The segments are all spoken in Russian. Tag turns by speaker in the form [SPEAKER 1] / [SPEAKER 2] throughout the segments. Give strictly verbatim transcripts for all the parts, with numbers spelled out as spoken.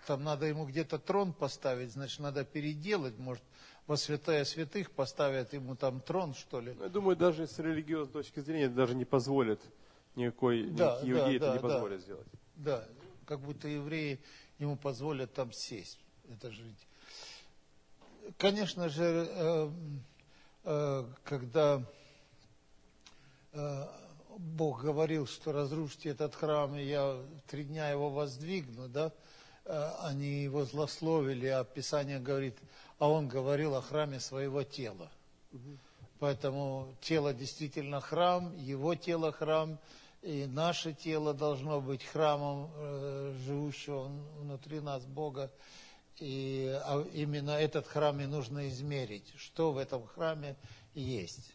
[SPEAKER 1] там надо ему где-то трон поставить, значит, надо переделать, может, во святая святых поставят ему там трон, что ли.
[SPEAKER 2] Я думаю, даже с религиозной точки зрения это даже не позволит, никакой,
[SPEAKER 1] Да,
[SPEAKER 2] никакие
[SPEAKER 1] да,
[SPEAKER 2] иудеи
[SPEAKER 1] да,
[SPEAKER 2] это не
[SPEAKER 1] да.
[SPEAKER 2] позволят сделать.
[SPEAKER 1] Да, как будто евреи ему позволят там сесть, это жить. Конечно же, э, э, когда э, Бог говорил, что разрушите этот храм, и я в три дня его воздвигну, да, э, они его злословили, а Писание говорит, а он говорил о храме своего тела. Угу. Поэтому тело действительно храм, его тело храм, и наше тело должно быть храмом э, живущего внутри нас Бога. И а именно этот храм и нужно измерить, что в этом храме есть.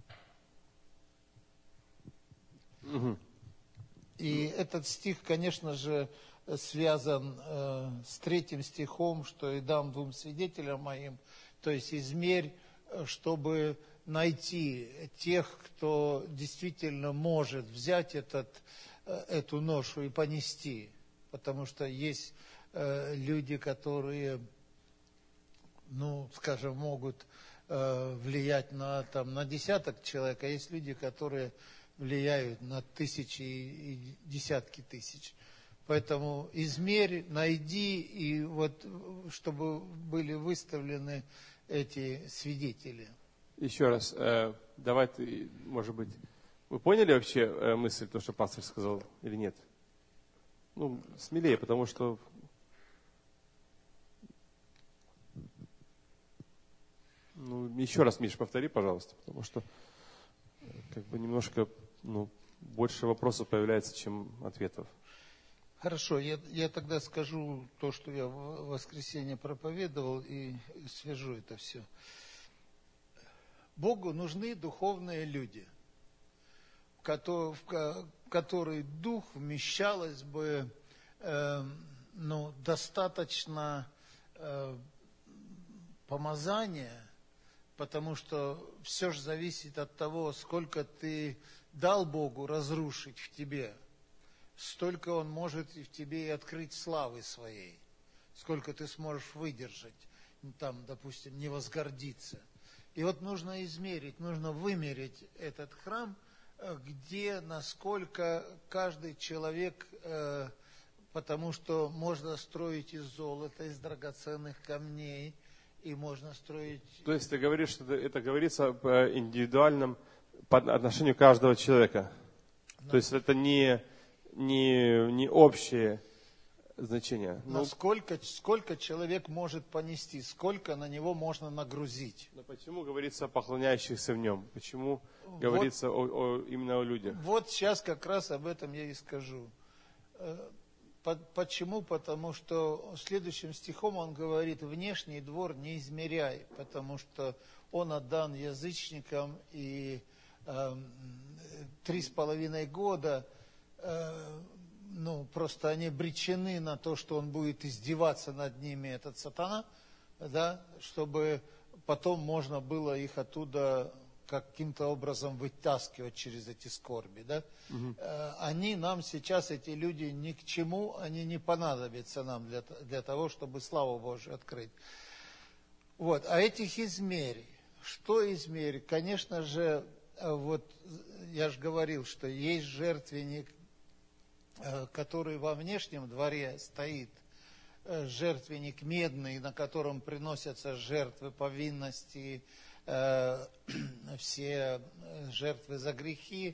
[SPEAKER 1] Угу. И этот стих, конечно же, связан э, с третьим стихом, что и дам двум свидетелям моим, то есть измерь, чтобы найти тех, кто действительно может взять этот, эту ношу и понести. Потому что есть э, люди, которые, ну, скажем, могут э, влиять на, там, на десяток человек, а есть люди, которые влияют на тысячи и десятки тысяч. Поэтому измерь, найди, и вот, чтобы были выставлены эти свидетели.
[SPEAKER 2] Еще раз, э, давай ты, может быть, вы поняли вообще э, мысль, то, что пастор сказал, или нет? Ну, смелее, потому что... Ну, еще раз, Миш, повтори, пожалуйста, потому что как бы немножко, ну, больше вопросов появляется, чем ответов.
[SPEAKER 1] Хорошо, я, я тогда скажу то, что я в воскресенье проповедовал, и свяжу это все. Богу нужны духовные люди, в которые дух вмещалось бы э, ну, достаточно э, помазания, потому что все же зависит от того, сколько ты дал Богу разрушить в тебе, столько Он может и в тебе и открыть славы своей, сколько ты сможешь выдержать, там, допустим, не возгордиться. И вот нужно измерить, нужно вымерить этот храм, где, насколько каждый человек, э, потому что можно строить из золота, из драгоценных камней, и можно строить...
[SPEAKER 2] То есть ты говоришь, что это говорится об индивидуальном отношению каждого человека. Да. То есть это не, не, не общее значение.
[SPEAKER 1] Насколько ну, сколько человек может понести, сколько на него можно нагрузить.
[SPEAKER 2] Но почему говорится о поклоняющихся в нем? Почему вот, говорится о, о, именно о людях?
[SPEAKER 1] Вот сейчас как раз об этом я и скажу. Почему? Потому что следующим стихом он говорит, внешний двор не измеряй, потому что он отдан язычникам, и э, три с половиной года э, ну, просто они обречены на то, что он будет издеваться над ними, этот сатана, да, чтобы потом можно было их оттуда каким-то образом вытаскивать через эти скорби, да. Угу. Они нам сейчас, эти люди, ни к чему, они не понадобятся нам для, для того, чтобы славу Божию открыть. Вот, а этих измерий, что измерить? Конечно же, вот я же говорил, что есть жертвенник, который во внешнем дворе стоит, жертвенник медный, на котором приносятся жертвы повинности, все жертвы за грехи.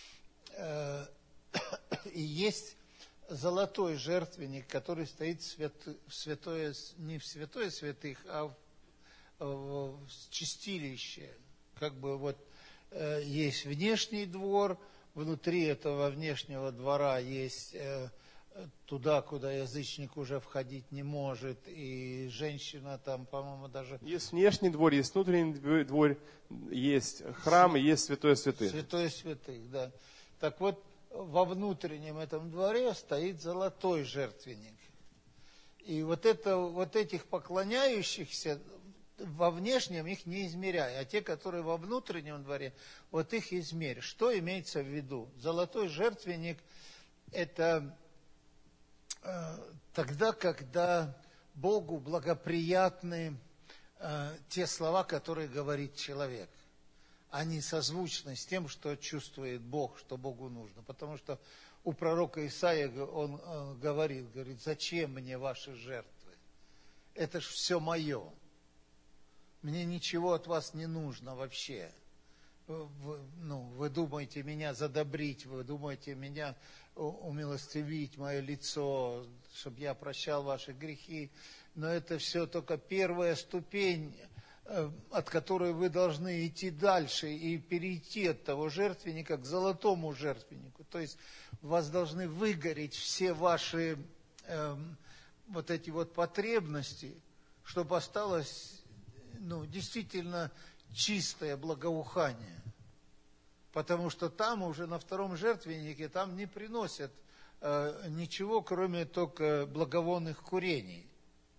[SPEAKER 1] И есть золотой жертвенник, который стоит в святое, не в святое святых, а в чистилище. Как бы вот есть внешний двор, внутри этого внешнего двора есть туда, куда язычник уже входить не может, и женщина там, по-моему, даже...
[SPEAKER 2] Есть внешний двор, есть внутренний двор, есть храм и есть святое святых.
[SPEAKER 1] Святое святых, да. Так вот, во внутреннем этом дворе стоит золотой жертвенник. И вот, это, вот этих поклоняющихся, во внешнем их не измеряй, а те, которые во внутреннем дворе, вот их измерь. Что имеется в виду? Золотой жертвенник – это... тогда, когда Богу благоприятны э, те слова, которые говорит человек. Они созвучны с тем, что чувствует Бог, что Богу нужно. Потому что у пророка Исаия он э, говорит, говорит, зачем мне ваши жертвы? Это ж все мое. Мне ничего от вас не нужно вообще. Вы, ну, вы думаете меня задобрить, вы думаете меня умилостивить, мое лицо, чтобы я прощал ваши грехи. Но это все только первая ступень, от которой вы должны идти дальше и перейти от того жертвенника к золотому жертвеннику. То есть у вас должны выгореть все ваши э, вот эти вот потребности, чтобы осталось ну, действительно чистое благоухание. Потому что там уже на втором жертвеннике там не приносят э, ничего, кроме только благовонных курений.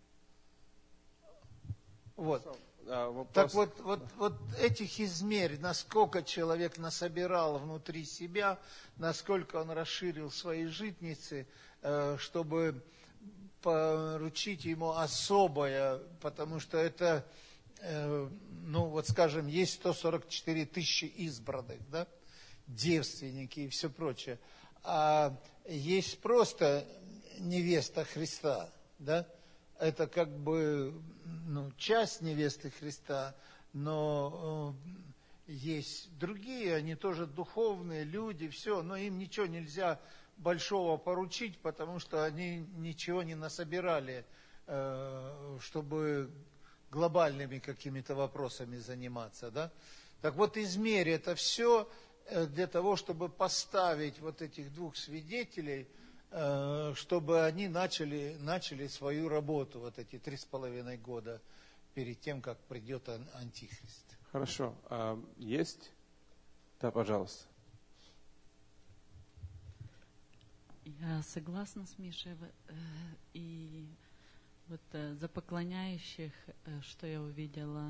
[SPEAKER 1] Вот. А, так вот, вот, вот этих измерь, насколько человек насобирал внутри себя, насколько он расширил свои житницы, э, чтобы поручить ему особое, потому что это... ну вот скажем, есть сто сорок четыре тысячи избранных, да, девственники и все прочее, а есть просто невеста Христа, да, это как бы ну, часть невесты Христа, но э, есть другие, они тоже духовные люди, все, но им ничего нельзя большого поручить, потому что они ничего не насобирали, э, чтобы глобальными какими-то вопросами заниматься, да. Так вот, измерь это все для того, чтобы поставить вот этих двух свидетелей, чтобы они начали, начали свою работу вот эти три с половиной года перед тем, как придет Антихрист.
[SPEAKER 2] Хорошо. А есть? Да, пожалуйста.
[SPEAKER 3] Я согласна с Мишей. И вот за поклоняющих, что я увидела,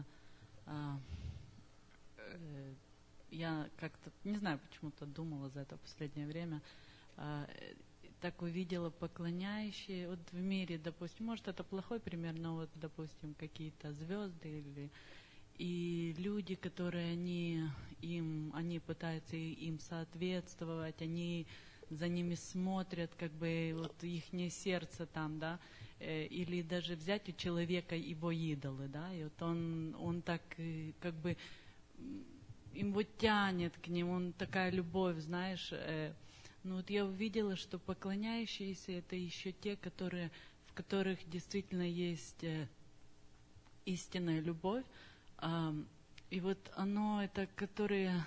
[SPEAKER 3] я как-то, не знаю, почему-то думала за это последнее время, так увидела поклоняющие, вот в мире, допустим, может это плохой пример, но вот, допустим, какие-то звезды или и люди, которые они им, они пытаются им соответствовать, они за ними смотрят, как бы вот ихнее сердце там, да, или даже взять у человека его идолы, да, и вот он, он так как бы его тянет к ним, он такая любовь, знаешь. Ну вот я увидела, что поклоняющиеся это еще те, которые, в которых действительно есть истинная любовь, и вот оно это, которые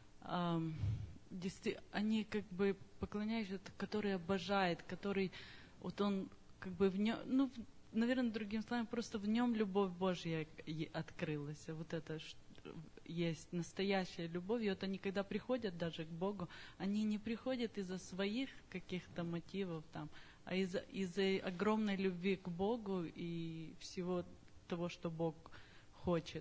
[SPEAKER 3] они как бы поклоняющиеся, который обожает, который вот он как бы в нем, ну, наверное, другим словом, просто в нем любовь Божья открылась. Вот это есть настоящая любовь. И вот они, когда приходят даже к Богу, они не приходят из-за своих каких-то мотивов там, а из-за, из-за огромной любви к Богу и всего того, что Бог хочет.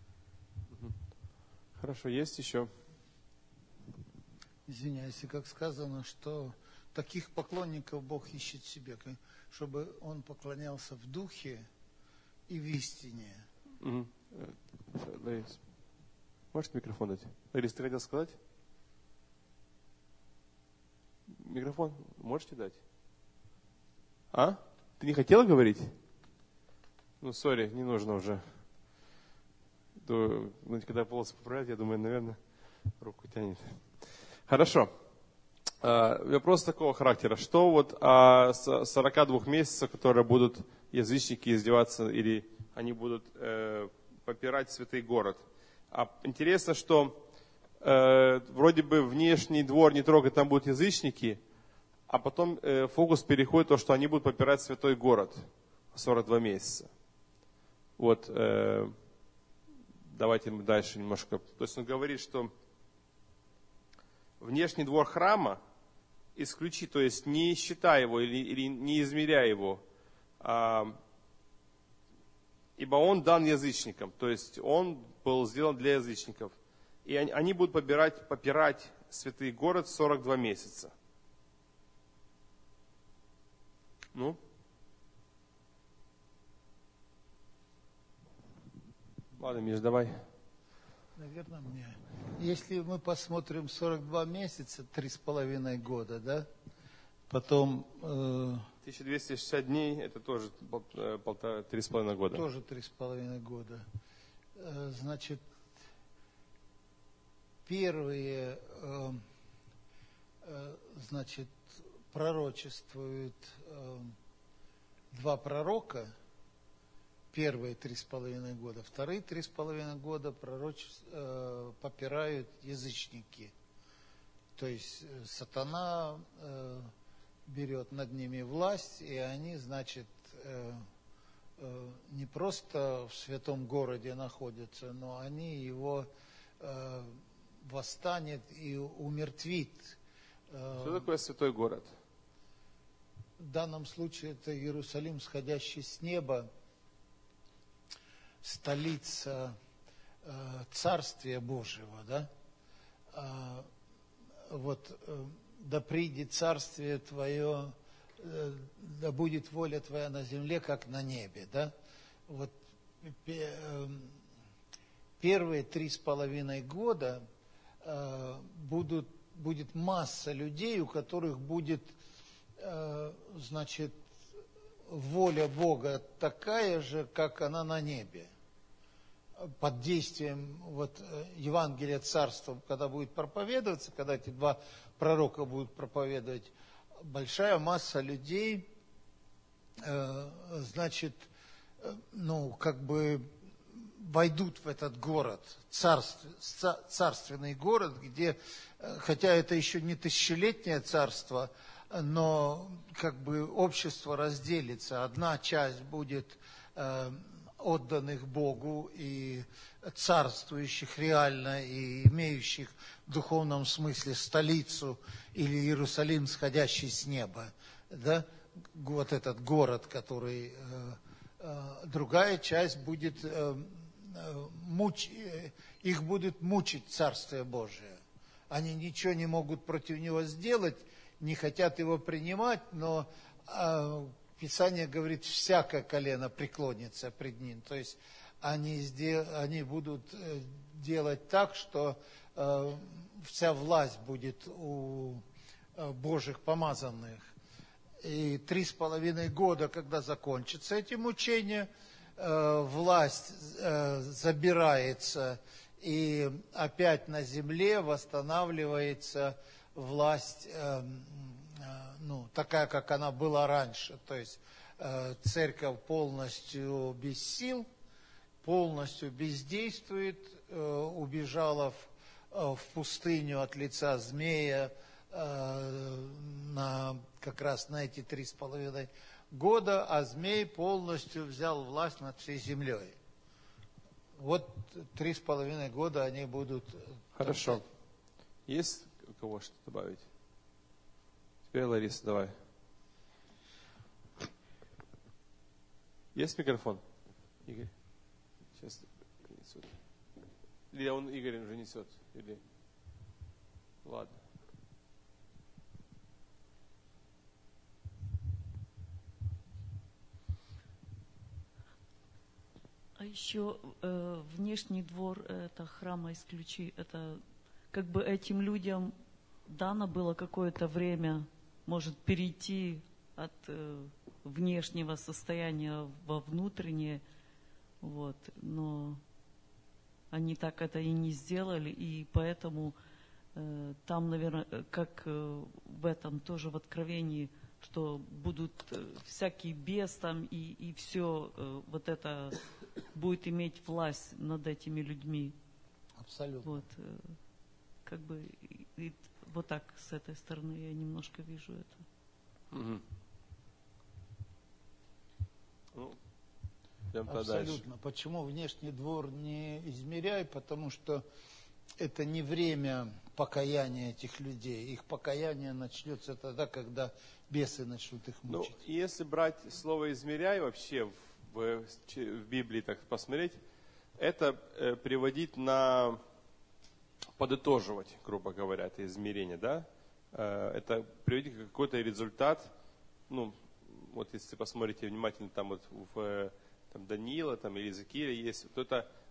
[SPEAKER 2] Хорошо, есть еще?
[SPEAKER 1] Извиняюсь, и как сказано, что таких поклонников Бог ищет себе, чтобы он поклонялся в духе и в истине.
[SPEAKER 2] Угу. Ларис, можешь микрофон дать? Ларис, ты хотел сказать? Микрофон можете дать? А? Ты не хотела говорить? Ну, сори, не нужно уже. То, ну, когда волосы поправлять, я думаю, наверное, руку тянет. Хорошо. А, вопрос такого характера. Что вот о сорока двух месяцах, которые будут язычники издеваться, или они будут э, попирать святый город? А интересно, что э, вроде бы внешний двор не трогать, там будут язычники, а потом э, фокус переходит в то, что они будут попирать святой город сорок два месяца. Вот, э, давайте мы дальше немножко. То есть он говорит, что внешний двор храма исключи, то есть не считай его или, или не измеряй его, а, ибо он дан язычникам, то есть он был сделан для язычников. И они, они будут попирать, попирать святый город сорок два месяца. Ну, Ладно, Миш, давай.
[SPEAKER 1] Наверное, мне. Если мы посмотрим сорок два месяца, три с половиной года, да? Потом... Э,
[SPEAKER 2] тысяча двести шестьдесят дней, это тоже полтора, три с половиной года.
[SPEAKER 1] Тоже три с половиной года. Э, значит, первые, э, э, значит, пророчествуют э, два пророка, первые три с половиной года, вторые три с половиной года пророчеств, э, попирают язычники. То есть э, сатана э, берет над ними власть, и они, значит, э, э, не просто в святом городе находятся, но они его э, восстанет и умертвит. Э,
[SPEAKER 2] Что такое святой город?
[SPEAKER 1] В данном случае это Иерусалим, сходящий с неба, столица э, Царствия Божьего, да? А, вот, э, да придет Царствие Твое, э, да будет воля Твоя на земле, как на небе, да? Вот пе, э, первые три с половиной года э, будут, будет масса людей, у которых будет, э, значит, воля Бога такая же, как она на небе. Под действием вот, Евангелия Царства, когда будет проповедоваться, когда эти два пророка будут проповедовать, большая масса людей, э, значит, э, ну, как бы войдут в этот город, царств, царственный город, где, хотя это еще не тысячелетнее царство, но как бы общество разделится. Одна часть будет э, отданных Богу и царствующих реально, и имеющих в духовном смысле столицу или Иерусалим, сходящий с неба. Да? Вот этот город, который... Э, э, другая часть будет... Э, э, муч, э, их будет мучить Царствие Божие. Они ничего не могут против него сделать, не хотят его принимать, но э, Писание говорит, всякое колено преклонится пред ним. То есть они, сдел, они будут э, делать так, что э, вся власть будет у э, Божьих помазанных. И три с половиной года, когда закончатся эти мучения, э, власть э, забирается, и опять на земле восстанавливается власть, э, э, ну, такая, как она была раньше. То есть э, церковь полностью без сил, полностью бездействует, э, убежала в, э, в пустыню от лица змея э, на, как раз на эти три с половиной года, а змей полностью взял власть над всей землей. Вот три с половиной года они будут...
[SPEAKER 2] Хорошо. Есть у кого что добавить? Теперь, Лариса, давай. Есть микрофон? Игорь? Сейчас несут. Или он, Игорь, уже несет? Или... Ладно.
[SPEAKER 4] А еще э, внешний двор это храма исключи, это как бы этим людям дано было какое-то время, может, перейти от э, внешнего состояния во внутреннее, вот, но они так это и не сделали, и поэтому э, там, наверное, как э, в этом тоже в Откровении, что будут э, всякий бес там, и, и все э, вот это будет иметь власть над этими людьми.
[SPEAKER 1] Абсолютно.
[SPEAKER 4] Вот, э, как бы и, и вот так с этой стороны я немножко вижу это.
[SPEAKER 2] Угу. Ну,
[SPEAKER 1] абсолютно. Дальше. Почему внешний двор не измеряй? Потому что это не время покаяния этих людей. Их покаяние начнется тогда, когда бесы начнут их мучить.
[SPEAKER 2] Ну, если брать слово «измеряй» вообще в, в, в Библии так посмотреть, это э, приводить на подытоживать, грубо говоря, это измерение, да? Э, это приводить какой-то результат. Ну, вот если посмотрите внимательно, там вот в там, Даниила там, или Иезекииля есть, то это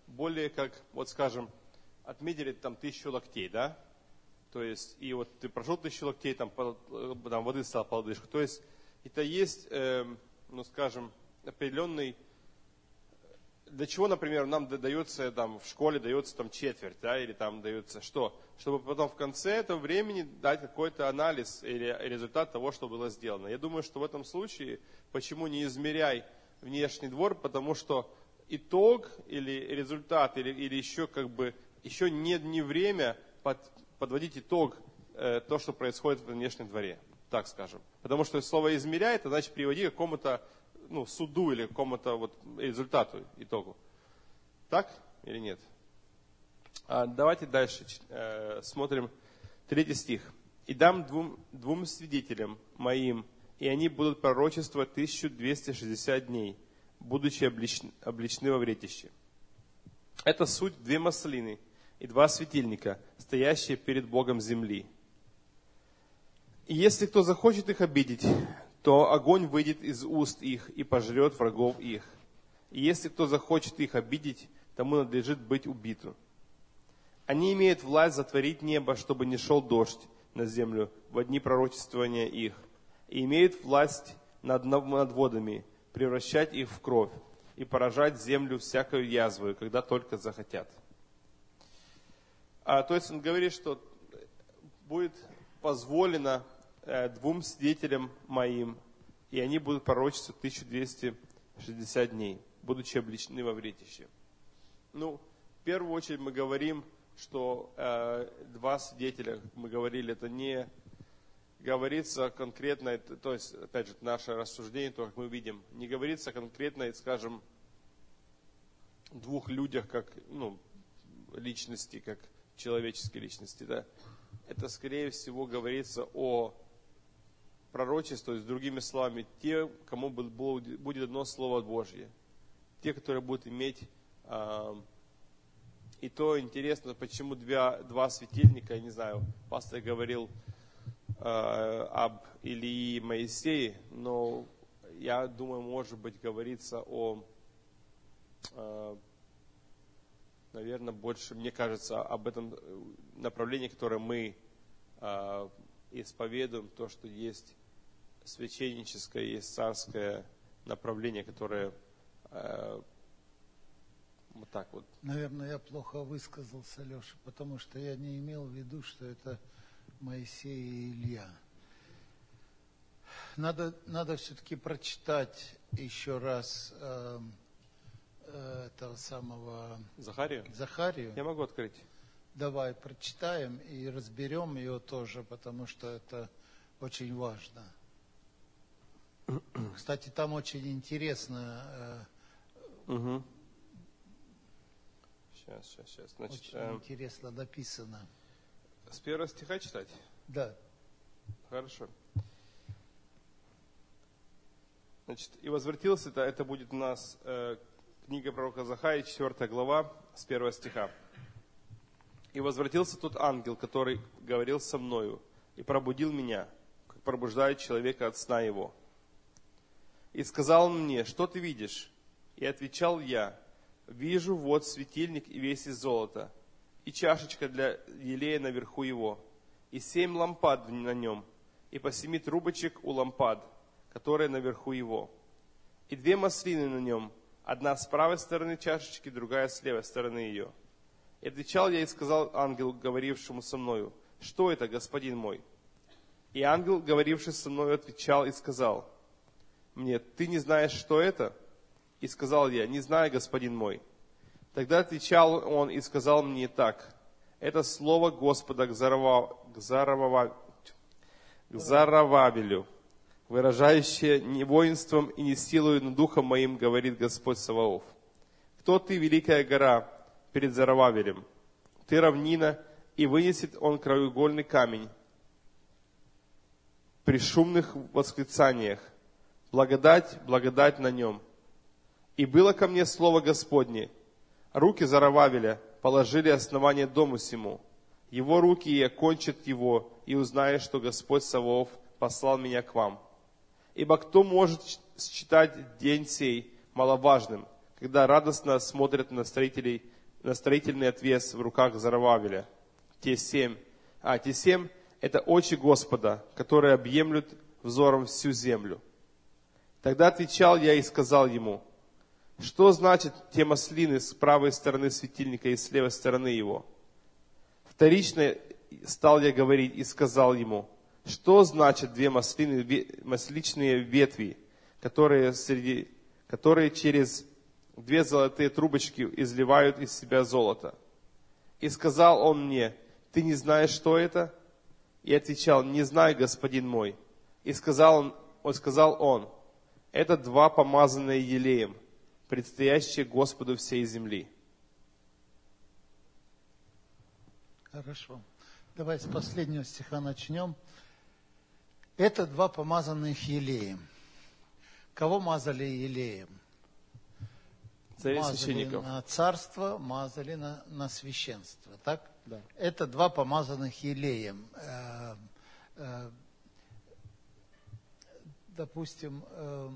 [SPEAKER 2] более как, вот скажем, отметили там тысячу локтей, да? То есть, и вот ты прошел тысячу локтей, там, там воды стало по лодыжку. То есть, это есть, э, ну скажем, определенный, для чего, например, нам дается, там, в школе дается там четверть, да, или там дается что? Чтобы потом в конце этого времени дать какой-то анализ или результат того, что было сделано. Я думаю, что в этом случае, почему не измеряй внешний двор, потому что итог или результат, или, или еще как бы, еще не, не время под, подводить итог, э, то, что происходит в внешнем дворе, так скажем. Потому что слово измеряй, это значит приводи к какому-то, ну, суду или к какому-то вот результату, итогу. Так или нет? А давайте дальше э, смотрим третий стих. «И дам двум, двум свидетелям моим, и они будут пророчествовать тысячу двести шестьдесят дней, будучи обличены, обличены во вретище». Это суть две маслины и два светильника, стоящие перед Богом земли. «И если кто захочет их обидеть, то огонь выйдет из уст их и пожрет врагов их. И если кто захочет их обидеть, тому надлежит быть убиту. Они имеют власть затворить небо, чтобы не шел дождь на землю во дни пророчествования их. И имеют власть над, над водами, превращать их в кровь и поражать землю всякою язвою, когда только захотят». А, то есть он говорит, что будет позволено э, двум свидетелям моим, и они будут пророчествовать тысячу двести шестьдесят дней, будучи обличены во вретище. Ну, в первую очередь мы говорим, что э, два свидетеля, мы говорили, это не говорится конкретно, то есть, опять же, наше рассуждение, то, как мы видим, не говорится конкретно, скажем, двух людях, как, ну, личности, как человеческие личности, да. Это, скорее всего, говорится о пророчестве, то есть, другими словами, те, кому будет дано Слово Божье, те, которые будут иметь. Э, и то интересно, почему два, два светильника, я не знаю, пастор говорил э, об Илии и Моисее, но я думаю, может быть, говорится о, э, наверное, больше, мне кажется, об этом направлении, которое мы э, исповедуем, то, что есть священническое, есть царское направление, которое э, вот так вот.
[SPEAKER 1] Наверное, я плохо высказался, Леша, потому что я не имел в виду, что это Моисей и Илья. Надо, надо все-таки прочитать еще раз э, э, этого самого
[SPEAKER 2] Захарию?
[SPEAKER 1] Захарию.
[SPEAKER 2] Я могу открыть.
[SPEAKER 1] Давай прочитаем и разберем ее тоже, потому что это очень важно. Кстати, там очень интересно. Э,
[SPEAKER 2] угу. Сейчас, сейчас, сейчас. Значит,
[SPEAKER 1] очень
[SPEAKER 2] э,
[SPEAKER 1] интересно написано.
[SPEAKER 2] С первого стиха читать?
[SPEAKER 1] Да.
[SPEAKER 2] Хорошо. Значит, и возвратился, это, это будет у нас э, книга пророка Захарии, четвёртая глава, с первого стиха. «И возвратился тот ангел, который говорил со мною, и пробудил меня, как пробуждает человека от сна его. И сказал он мне: что ты видишь? И отвечал я: вижу вот светильник и весь из золота, и чашечка для елея наверху его, и семь лампад на нем, и по семи трубочек у лампад, которые наверху его, и две маслины на нем, одна с правой стороны чашечки, другая с левой стороны ее. И отвечал я и сказал ангелу, говорившему со мною: что это, господин мой? И ангел, говоривший со мною, отвечал и сказал мне: ты не знаешь, что это? И сказал я: не знаю, господин мой. Тогда отвечал он и сказал мне так: это слово Господа к, Зарава, к, Зарава, к Зарававелю, выражающее не воинством и не силою, но духом моим, говорит Господь Саваоф. Кто ты, великая гора, перед Зарававелем? Ты равнина, и вынесет он краеугольный камень при шумных восклицаниях. Благодать, благодать на нем. И было ко мне слово Господне: руки Зарававеля положили основание дому сему. Его руки и окончат его, и узнаешь, что Господь Саваоф послал меня к вам. Ибо кто может считать день сей маловажным, когда радостно смотрят на строителей на строительный отвес в руках Зоровавеля. Те семь, а те семь – это очи Господа, которые объемлют взором всю землю. Тогда отвечал я и сказал ему: что значит те маслины с правой стороны светильника и с левой стороны его? Вторично стал я говорить и сказал ему: что значит две маслины, масличные ветви, которые, среди, которые через две золотые трубочки изливают из себя золото? И сказал он мне: ты не знаешь, что это? И отвечал: не знаю, господин мой. И сказал он, он, сказал он: это два помазанные елеем, предстоящие Господу всей земли.
[SPEAKER 1] Хорошо. Давай с последнего стиха начнем. Это два помазанных елеем. Кого мазали елеем?
[SPEAKER 2] Царей
[SPEAKER 1] Мазали
[SPEAKER 2] священников.
[SPEAKER 1] на царство, мазали на, на священство. Так?
[SPEAKER 2] Да.
[SPEAKER 1] Это два помазанных елеем. Э, э, допустим, э,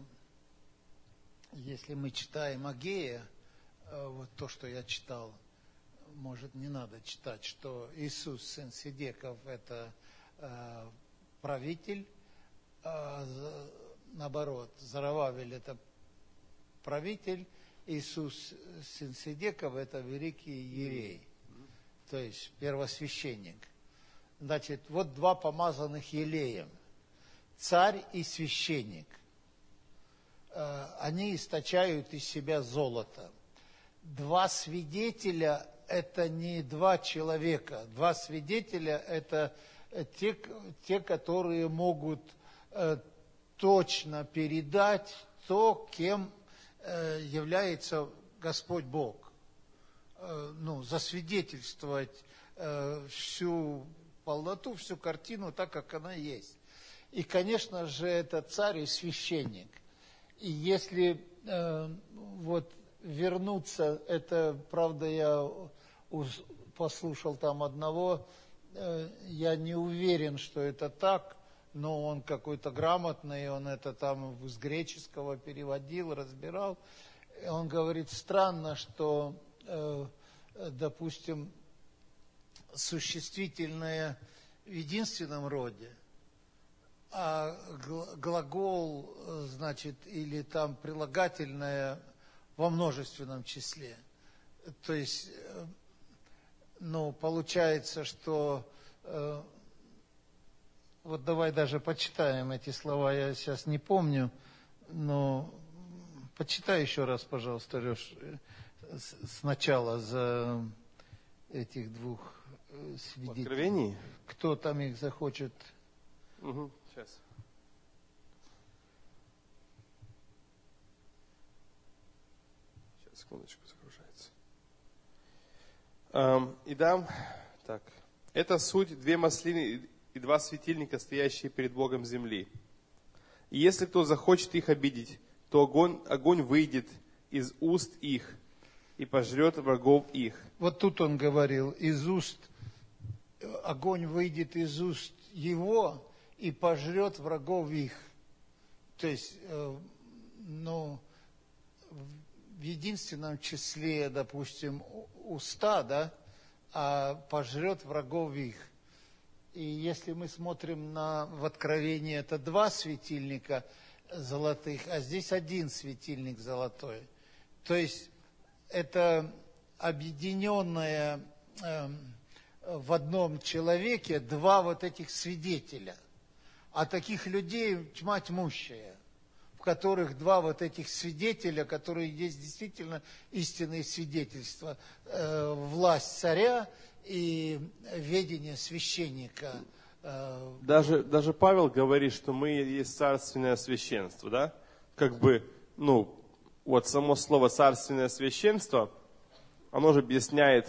[SPEAKER 1] если мы читаем Агея, э, вот то, что я читал, может, не надо читать, что Иисус, сын Сидеков, это э, правитель, а, наоборот, Зоровавель это правитель, Иисус, сын Сидеков, это великий иерей, то есть первосвященник. Значит, вот два помазанных елеем, царь и священник. Э, они источают из себя золото. Два свидетеля – это не два человека. Два свидетеля – это те, те, которые могут э, точно передать то, кем э, является Господь Бог. Э, ну, засвидетельствовать э, всю полноту, всю картину так, как она есть. И, конечно же, это царь и священник. И если э, вот вернуться, это, правда, я послушал там одного, я не уверен, что это так, но он какой-то грамотный, он это там с греческого переводил, разбирал. И он говорит, странно, что, допустим, существительное в единственном роде, а глагол, значит, или там прилагательное во множественном числе. То есть, ну, получается, что, э, вот давай даже почитаем эти слова, я сейчас не помню, но почитай еще раз, пожалуйста, Леш, сначала за этих двух свидетелей.
[SPEAKER 2] В Откровении?
[SPEAKER 1] Кто там их захочет?
[SPEAKER 2] Угу, сейчас. Сейчас, секундочку, загружается. Эм, и дам, так, это суть две маслины и два светильника, стоящие перед Богом земли. И если кто захочет их обидеть, то огонь, огонь выйдет из уст их и пожрет врагов их.
[SPEAKER 1] Вот тут он говорил, из уст, огонь выйдет из уст его и пожрет врагов их. То есть, э, ну, в единственном числе, допустим, уста, да, а пожрет врагов их. И если мы смотрим на, в Откровении, это два светильника золотых, а здесь один светильник золотой. То есть, это объединенное э, в одном человеке два вот этих свидетеля. А таких людей тьма тьмущая, в которых два вот этих свидетеля, которые есть действительно истинные свидетельства, э, власть царя и ведение священника. Э,
[SPEAKER 2] даже, даже Павел говорит, что мы есть царственное священство, да? Как бы, ну, вот само слово царственное священство, оно же объясняет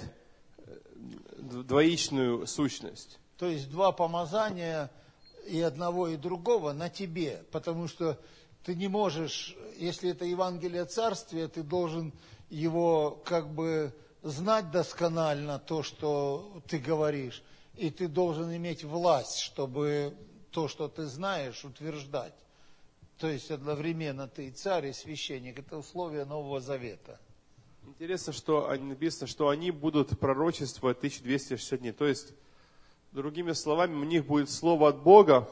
[SPEAKER 2] двоичную сущность.
[SPEAKER 1] То есть два помазания и одного, и другого на тебе, потому что ты не можешь, если это Евангелие Царствия, ты должен его как бы знать досконально, то, что ты говоришь, и ты должен иметь власть, чтобы то, что ты знаешь, утверждать. То есть одновременно ты и царь, и священник. Это условие Нового Завета.
[SPEAKER 2] Интересно, что написано, что они будут пророчествовать тысяча двести шестьдесят дней. То есть, другими словами, у них будет слово от Бога,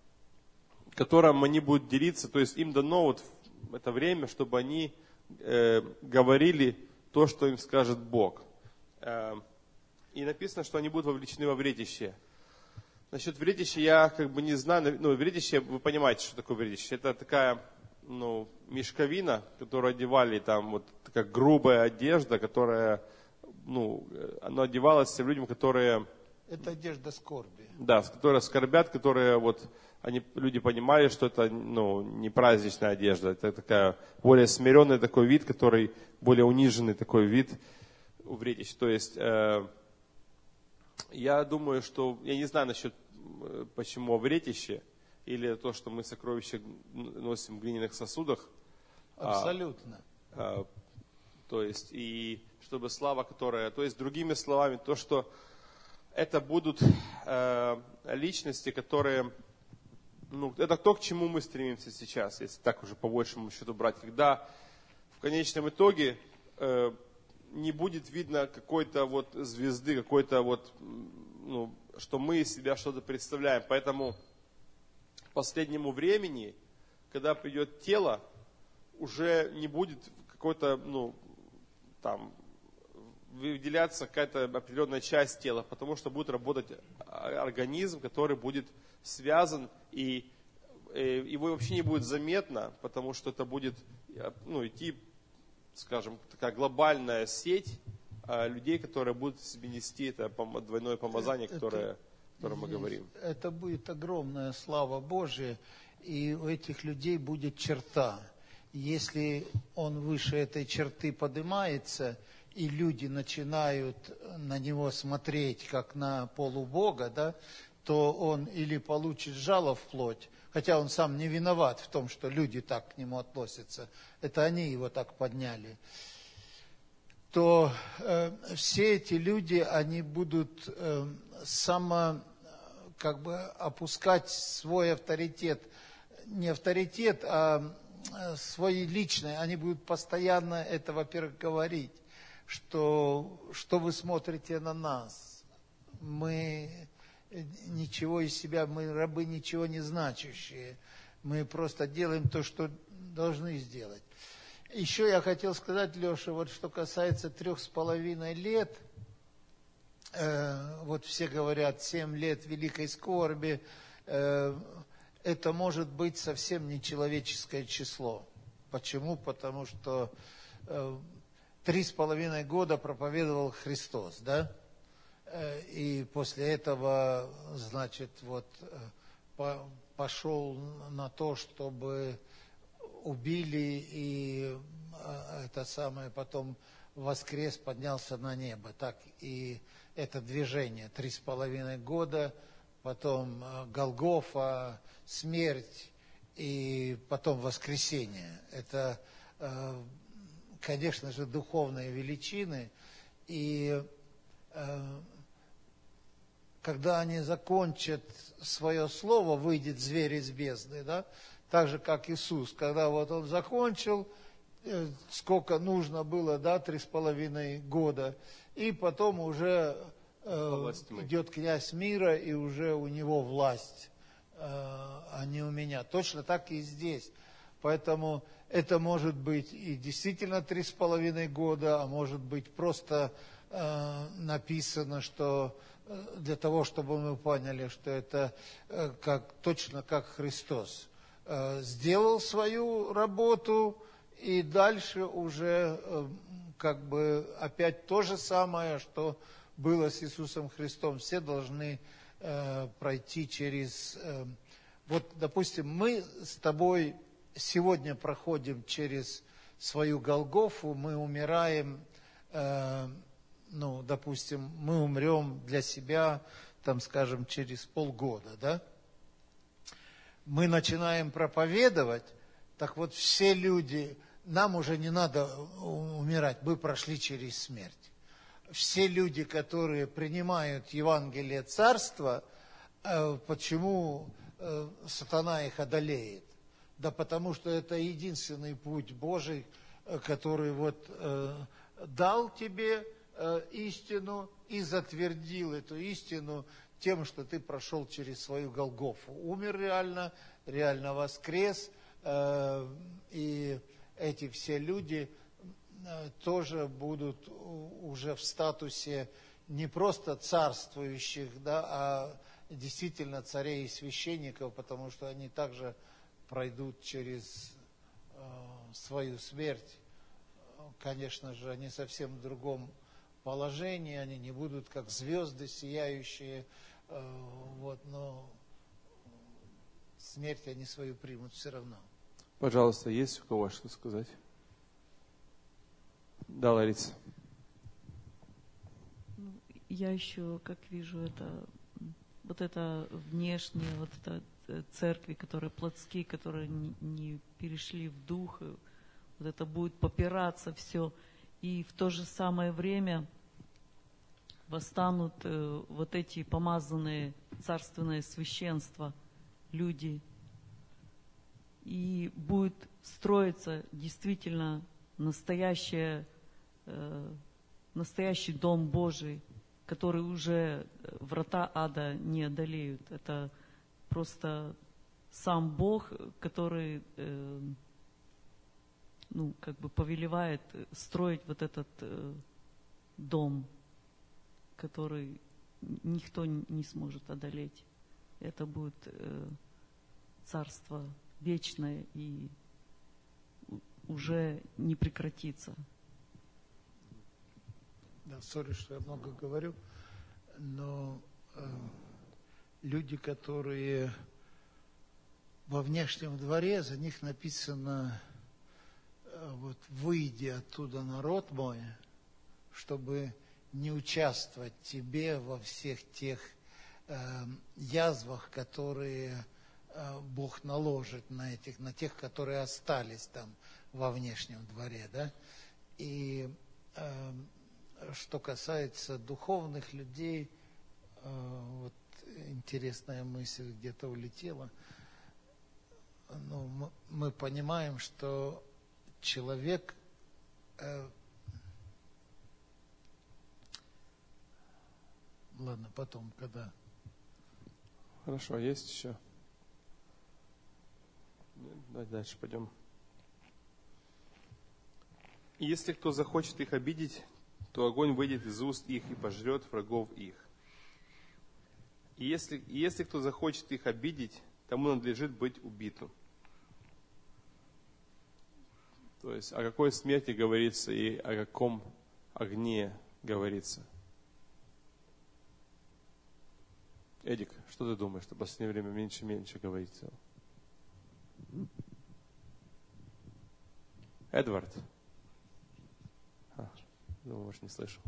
[SPEAKER 2] которым они будут делиться. То есть, им дано вот это время, чтобы они э, говорили то, что им скажет Бог. Э, и написано, что они будут вовлечены во вретище. Насчет вретища я как бы не знаю. Ну, вретище, вы понимаете, что такое вретище. Это такая, ну, мешковина, которую одевали, там, вот такая грубая одежда, которая, ну, она одевалась тем людям, которые...
[SPEAKER 1] Это одежда скорби.
[SPEAKER 2] Да, которые скорбят, которые вот, они, люди понимали, что это, ну, не праздничная одежда, это такая более смиренный такой вид, который, более униженный такой вид у вретищ. То есть, э, я думаю, что, я не знаю насчет, почему о вретище, или то, что мы сокровища носим в глиняных сосудах.
[SPEAKER 1] Абсолютно.
[SPEAKER 2] А, а, то есть, и чтобы слава, которая, то есть, другими словами, то, что это будут э, личности, которые, ну, это то, к чему мы стремимся сейчас, если так уже по большему счету брать, когда в конечном итоге э, не будет видно какой-то вот звезды, какой-то вот, ну, что мы из себя что-то представляем. Поэтому к последнему времени, когда придет тело, уже не будет какой-то, ну, там, выделяться какая-то определенная часть тела, потому что будет работать организм, который будет связан, и его вообще не будет заметно, потому что это будет, ну, идти, скажем, такая глобальная сеть людей, которые будут в себе нести это двойное помазание, которое, о котором мы говорим.
[SPEAKER 1] Это будет огромная слава Божия, и у этих людей будет черта. Если он выше этой черты поднимается, и люди начинают на него смотреть, как на полубога, да, то он или получит жало в плоть, хотя он сам не виноват в том, что люди так к нему относятся, это они его так подняли, то э, все эти люди, они будут э, само, как бы, опускать свой авторитет, не авторитет, а свой личный, они будут постоянно это, во-первых, говорить, что, что вы смотрите на нас, мы ничего из себя, мы рабы ничего не значащие, мы просто делаем то, что должны сделать. Еще я хотел сказать, Леша, вот что касается трех с половиной лет, э, вот все говорят, семь лет великой скорби, э, это может быть совсем не человеческое число. Почему? Потому что э, три с половиной года проповедовал Христос, да? Э, и после этого, значит, вот э, по, пошел на то, чтобы убили, и э, это самое, потом воскрес, поднялся на небо. Так и это движение, три с половиной года, потом э, Голгофа, смерть и потом воскресение. Это, э, конечно же, духовные величины. И э, когда они закончат свое слово, выйдет зверь из бездны, да? Так же, как Иисус, когда вот он закончил, э, сколько нужно было, да, три с половиной года, и потом уже э, идет князь мира, и уже у него власть, э, а не у меня. Точно так и здесь. Поэтому это может быть и действительно три с половиной года, а может быть просто э, написано, что э, для того, чтобы мы поняли, что это э, как, точно как Христос сделал свою работу, и дальше уже как бы опять то же самое, что было с Иисусом Христом. Все должны э, пройти через... Э, вот, допустим, мы с тобой сегодня проходим через свою Голгофу, мы умираем, э, ну, допустим, мы умрем для себя, там, скажем, через полгода, да? Мы начинаем проповедовать, так вот все люди, нам уже не надо умирать, мы прошли через смерть. Все люди, которые принимают Евангелие Царства, почему сатана их одолеет? Да потому что это единственный путь Божий, который вот дал тебе э, истину и затвердил эту истину тем, что ты прошел через свою Голгофу. Умер реально, реально воскрес, э, и эти все люди э, тоже будут уже в статусе не просто царствующих, да, а действительно царей и священников, потому что они также пройдут через э, свою смерть. Конечно же, они совсем в другом положении, они не будут как звезды сияющие, э, вот, но смерть они свою примут все равно.
[SPEAKER 2] Пожалуйста, есть у кого что сказать? Да, Лариса.
[SPEAKER 4] Я еще, как вижу, это вот это внешнее, вот это церкви, которые плотские, которые не, не перешли в дух, вот это будет попираться все. И в то же самое время восстанут э, вот эти помазанные царственное священство люди. И будет строиться действительно настоящее, э, настоящий Дом Божий, который уже врата ада не одолеют. Это просто сам Бог, который э, ну, как бы повелевает строить вот этот э, дом, который никто не сможет одолеть. Это будет э, царство вечное и уже не прекратится.
[SPEAKER 1] Да, сори, что я много говорю, но э, люди, которые во внешнем дворе, за них написано, э, вот, «Выйди оттуда, народ мой», чтобы не участвовать тебе во всех тех э, язвах, которые э, Бог наложит на этих, на тех, которые остались там во внешнем дворе, да, и э, что касается духовных людей, вот интересная мысль где-то улетела. Ну, мы понимаем, что человек э, ладно, потом, когда...
[SPEAKER 2] Хорошо, есть еще? Давайте дальше пойдем. И если кто захочет их обидеть, то огонь выйдет из уст их и пожрет врагов их. И если, и если кто захочет их обидеть, тому надлежит быть убитым. То есть о какой смерти говорится и о каком огне говорится. Эдик, что ты думаешь, что в последнее время меньше и меньше говорится? Эдвард? А, думаю, может, не слышал.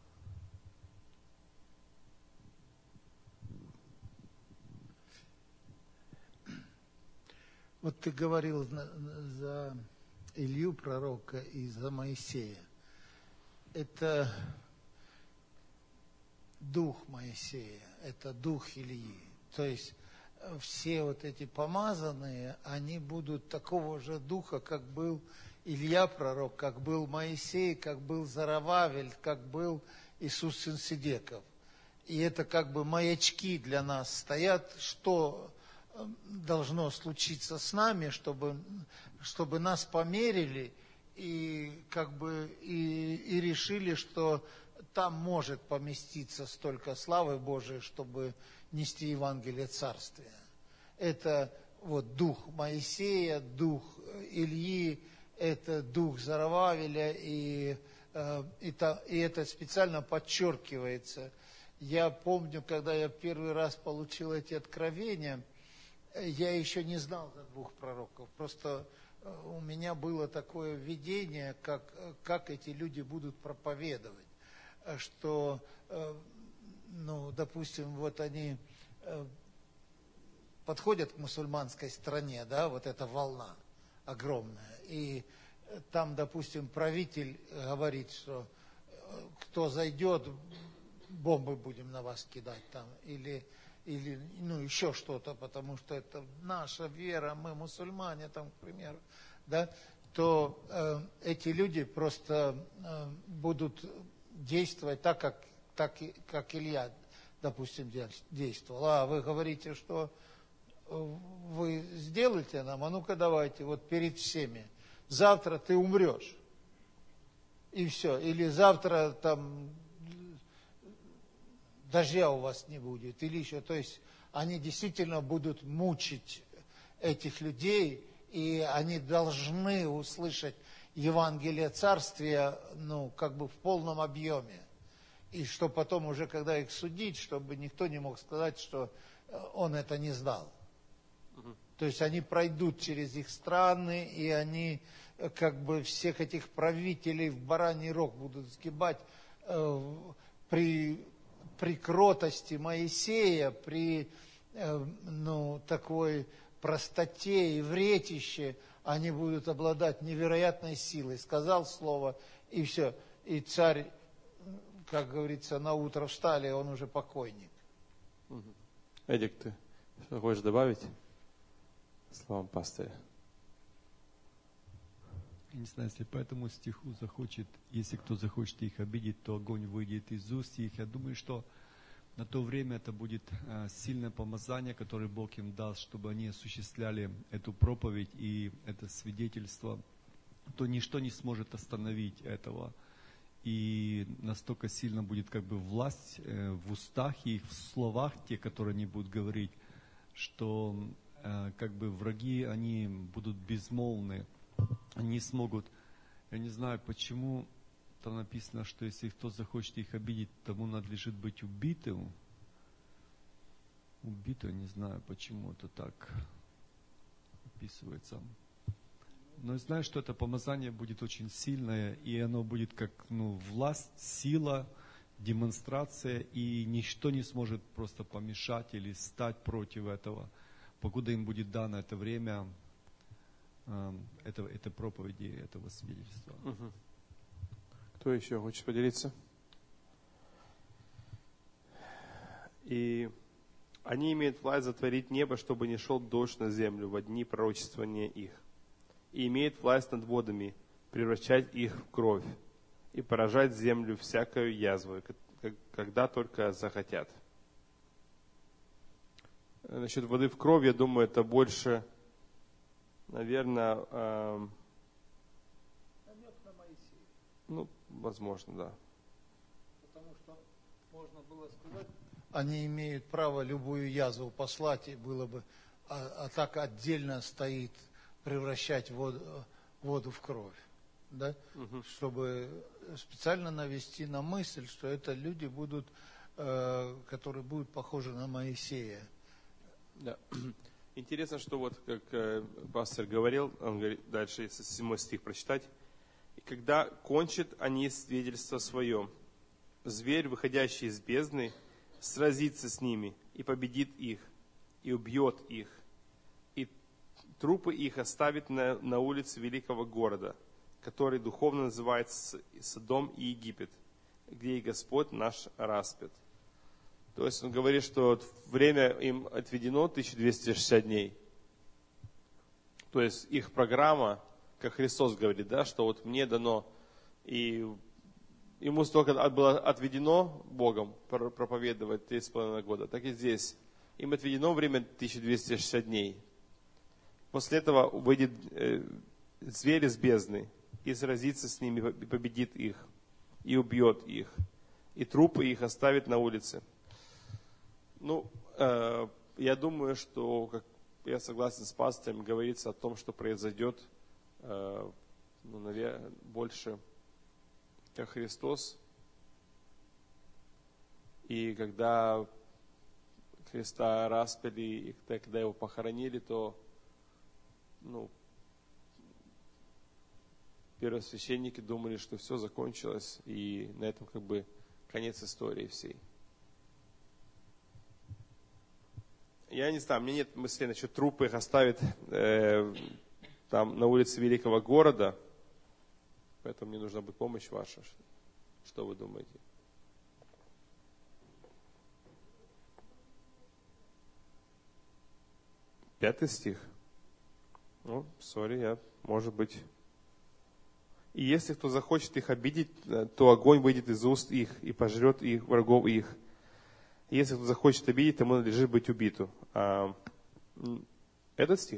[SPEAKER 1] Вот ты говорил за Илью пророка и за Моисея. Это дух Моисея, это дух Ильи. То есть все вот эти помазанные, они будут такого же духа, как был Илья пророк, как был Моисей, как был Зарававель, как был Иисус сын Сидеков. И это как бы маячки для нас стоят, что должно случиться с нами, чтобы, чтобы нас померили и, как бы, и, и решили, что там может поместиться столько славы Божией, чтобы нести Евангелие Царствия. Это вот дух Моисея, дух Ильи, это дух Зарававеля, и, и, и это специально подчеркивается. Я помню, когда я первый раз получил эти откровения, я еще не знал за двух пророков. Просто у меня было такое видение, как, как эти люди будут проповедовать. Что, ну, допустим, вот они подходят к мусульманской стране, да, вот эта волна огромная, и там, допустим, правитель говорит, что кто зайдет, бомбы будем на вас кидать там, или, или ну, еще что-то, потому что это наша вера, мы мусульмане, там, к примеру, да, то э, эти люди просто э, будут действовать так, как, так, как Илья, допустим, действовал. А вы говорите, что вы сделаете нам, а ну-ка давайте, вот перед всеми. Завтра ты умрешь. И все. Или завтра там дождя у вас не будет. Или еще. То есть они действительно будут мучить этих людей, и они должны услышать Евангелие Царствия, ну, как бы в полном объеме. И что потом уже, когда их судить, чтобы никто не мог сказать, что он это не знал. Угу. То есть они пройдут через их страны, и они как бы всех этих правителей в бараний рог будут сгибать э, при, при кротости Моисея, при э, ну, такой простоте и вретище, они будут обладать невероятной силой. Сказал слово, и все. И царь, как говорится, на утро встали, он уже покойник.
[SPEAKER 2] Эдик, ты что хочешь добавить словам пастыря?
[SPEAKER 5] Я не знаю, если по этому стиху захочет, если кто захочет их обидеть, то огонь выйдет из уст их. Я думаю, что на то время это будет а, сильное помазание, которое Бог им даст, чтобы они осуществляли эту проповедь и это свидетельство, то ничто не сможет остановить этого. И настолько сильно будет как бы власть э, в устах и в словах, те, которые они будут говорить, что э, как бы враги, они будут безмолвны, они смогут, я не знаю почему, там написано, что если кто захочет их обидеть, тому надлежит быть убитым. Убитым, не знаю почему это так описывается. Но знаю, что это помазание будет очень сильное, и оно будет как ну, власть, сила, демонстрация, и ничто не сможет просто помешать или стать против этого, покуда им будет дано это время э, этого, этой проповеди, этого свидетельства.
[SPEAKER 2] Угу. Кто еще хочет поделиться? И они имеют власть затворить небо, чтобы не шел дождь на землю во дни пророчествования их. И имеет власть над водами, превращать их в кровь и поражать землю всякою язвой, когда только захотят. Насчет воды в кровь, я думаю, это больше, наверное, э, ну, возможно, да.
[SPEAKER 1] Потому что можно было сказать, они имеют право любую язву послать, и было бы, а, а так отдельно стоит превращать воду, воду в кровь, да? Угу. Чтобы специально навести на мысль, что это люди будут, э, которые будут похожи на Моисея.
[SPEAKER 2] Да. Интересно, что вот как э, пастор говорил, он говорит дальше, если седьмой стих прочитать, и когда кончат они свидетельство свое, зверь, выходящий из бездны, сразится с ними и победит их, и убьет их. Трупы их оставит на, на улице великого города, который духовно называется Содом и Египет, где и Господь наш распят. То есть он говорит, что время им отведено тысяча двести шестьдесят дней. То есть их программа, как Христос говорит, да, что вот мне дано, и ему столько было отведено Богом проповедовать три с половиной года, так и здесь. Им отведено время тысяча двести шестьдесят дней. После этого выйдет э, зверь из бездны и сразится с ними, и победит их, и убьет их, и трупы их оставит на улице. Ну, э, я думаю, что, как я согласен с пастором, говорится о том, что произойдет, э, ну, наверное, больше, как Христос. И когда Христа распяли, и когда его похоронили, то ну, первосвященники думали, что все закончилось, и на этом как бы конец истории всей. Я не знаю, у меня нет мыслей насчет трупа, их оставит э, там на улице великого города, поэтому мне нужна будет помощь ваша. Что вы думаете? Пятый стих. Ну, сори, я, может быть, И если кто захочет их обидеть, то огонь выйдет из уст их и пожрет их, врагов их. Если кто захочет обидеть, тому надлежит быть убиту. А, этот стих?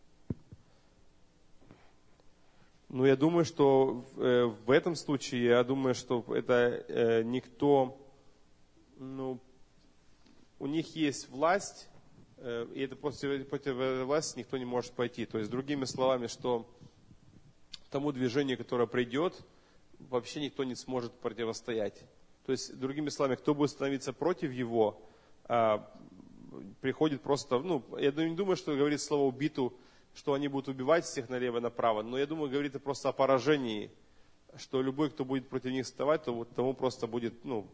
[SPEAKER 2] Ну, я думаю, что в этом случае, я думаю, что это никто, ну, у них есть власть, и это против, против власти никто не может пойти. То есть, другими словами, что тому движению, которое придет, вообще никто не сможет противостоять. То есть, другими словами, кто будет становиться против его, приходит просто, ну, я не думаю, что говорит слово «убиту», что они будут убивать всех налево и направо, но я думаю, говорит это просто о поражении, что любой, кто будет против них вставать, то вот тому просто будет, ну,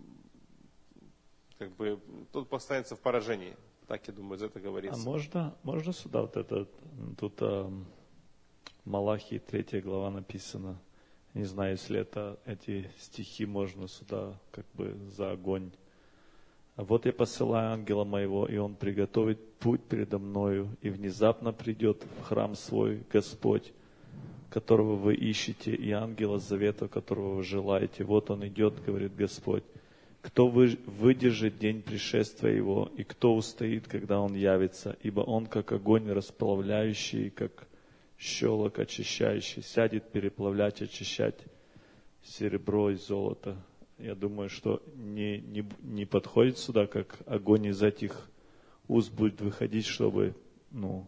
[SPEAKER 2] как бы, тот останется в поражении. Так, я думаю, за это говорится.
[SPEAKER 6] А можно, можно сюда вот это, тут а, Малахии третья глава написано, не знаю, если это, эти стихи можно сюда, как бы, за огонь. А вот я посылаю ангела моего, и он приготовит путь передо мною, и внезапно придет в храм свой Господь, которого вы ищете, и ангела завета, которого вы желаете. Вот он идет, говорит Господь. Кто вы, выдержит день пришествия его, и кто устоит, когда он явится, ибо он, как огонь расплавляющий, как щелок очищающий, сядет переплавлять, очищать серебро и золото. Я думаю, что не, не, не подходит сюда, как огонь из этих уст будет выходить, чтобы, ну,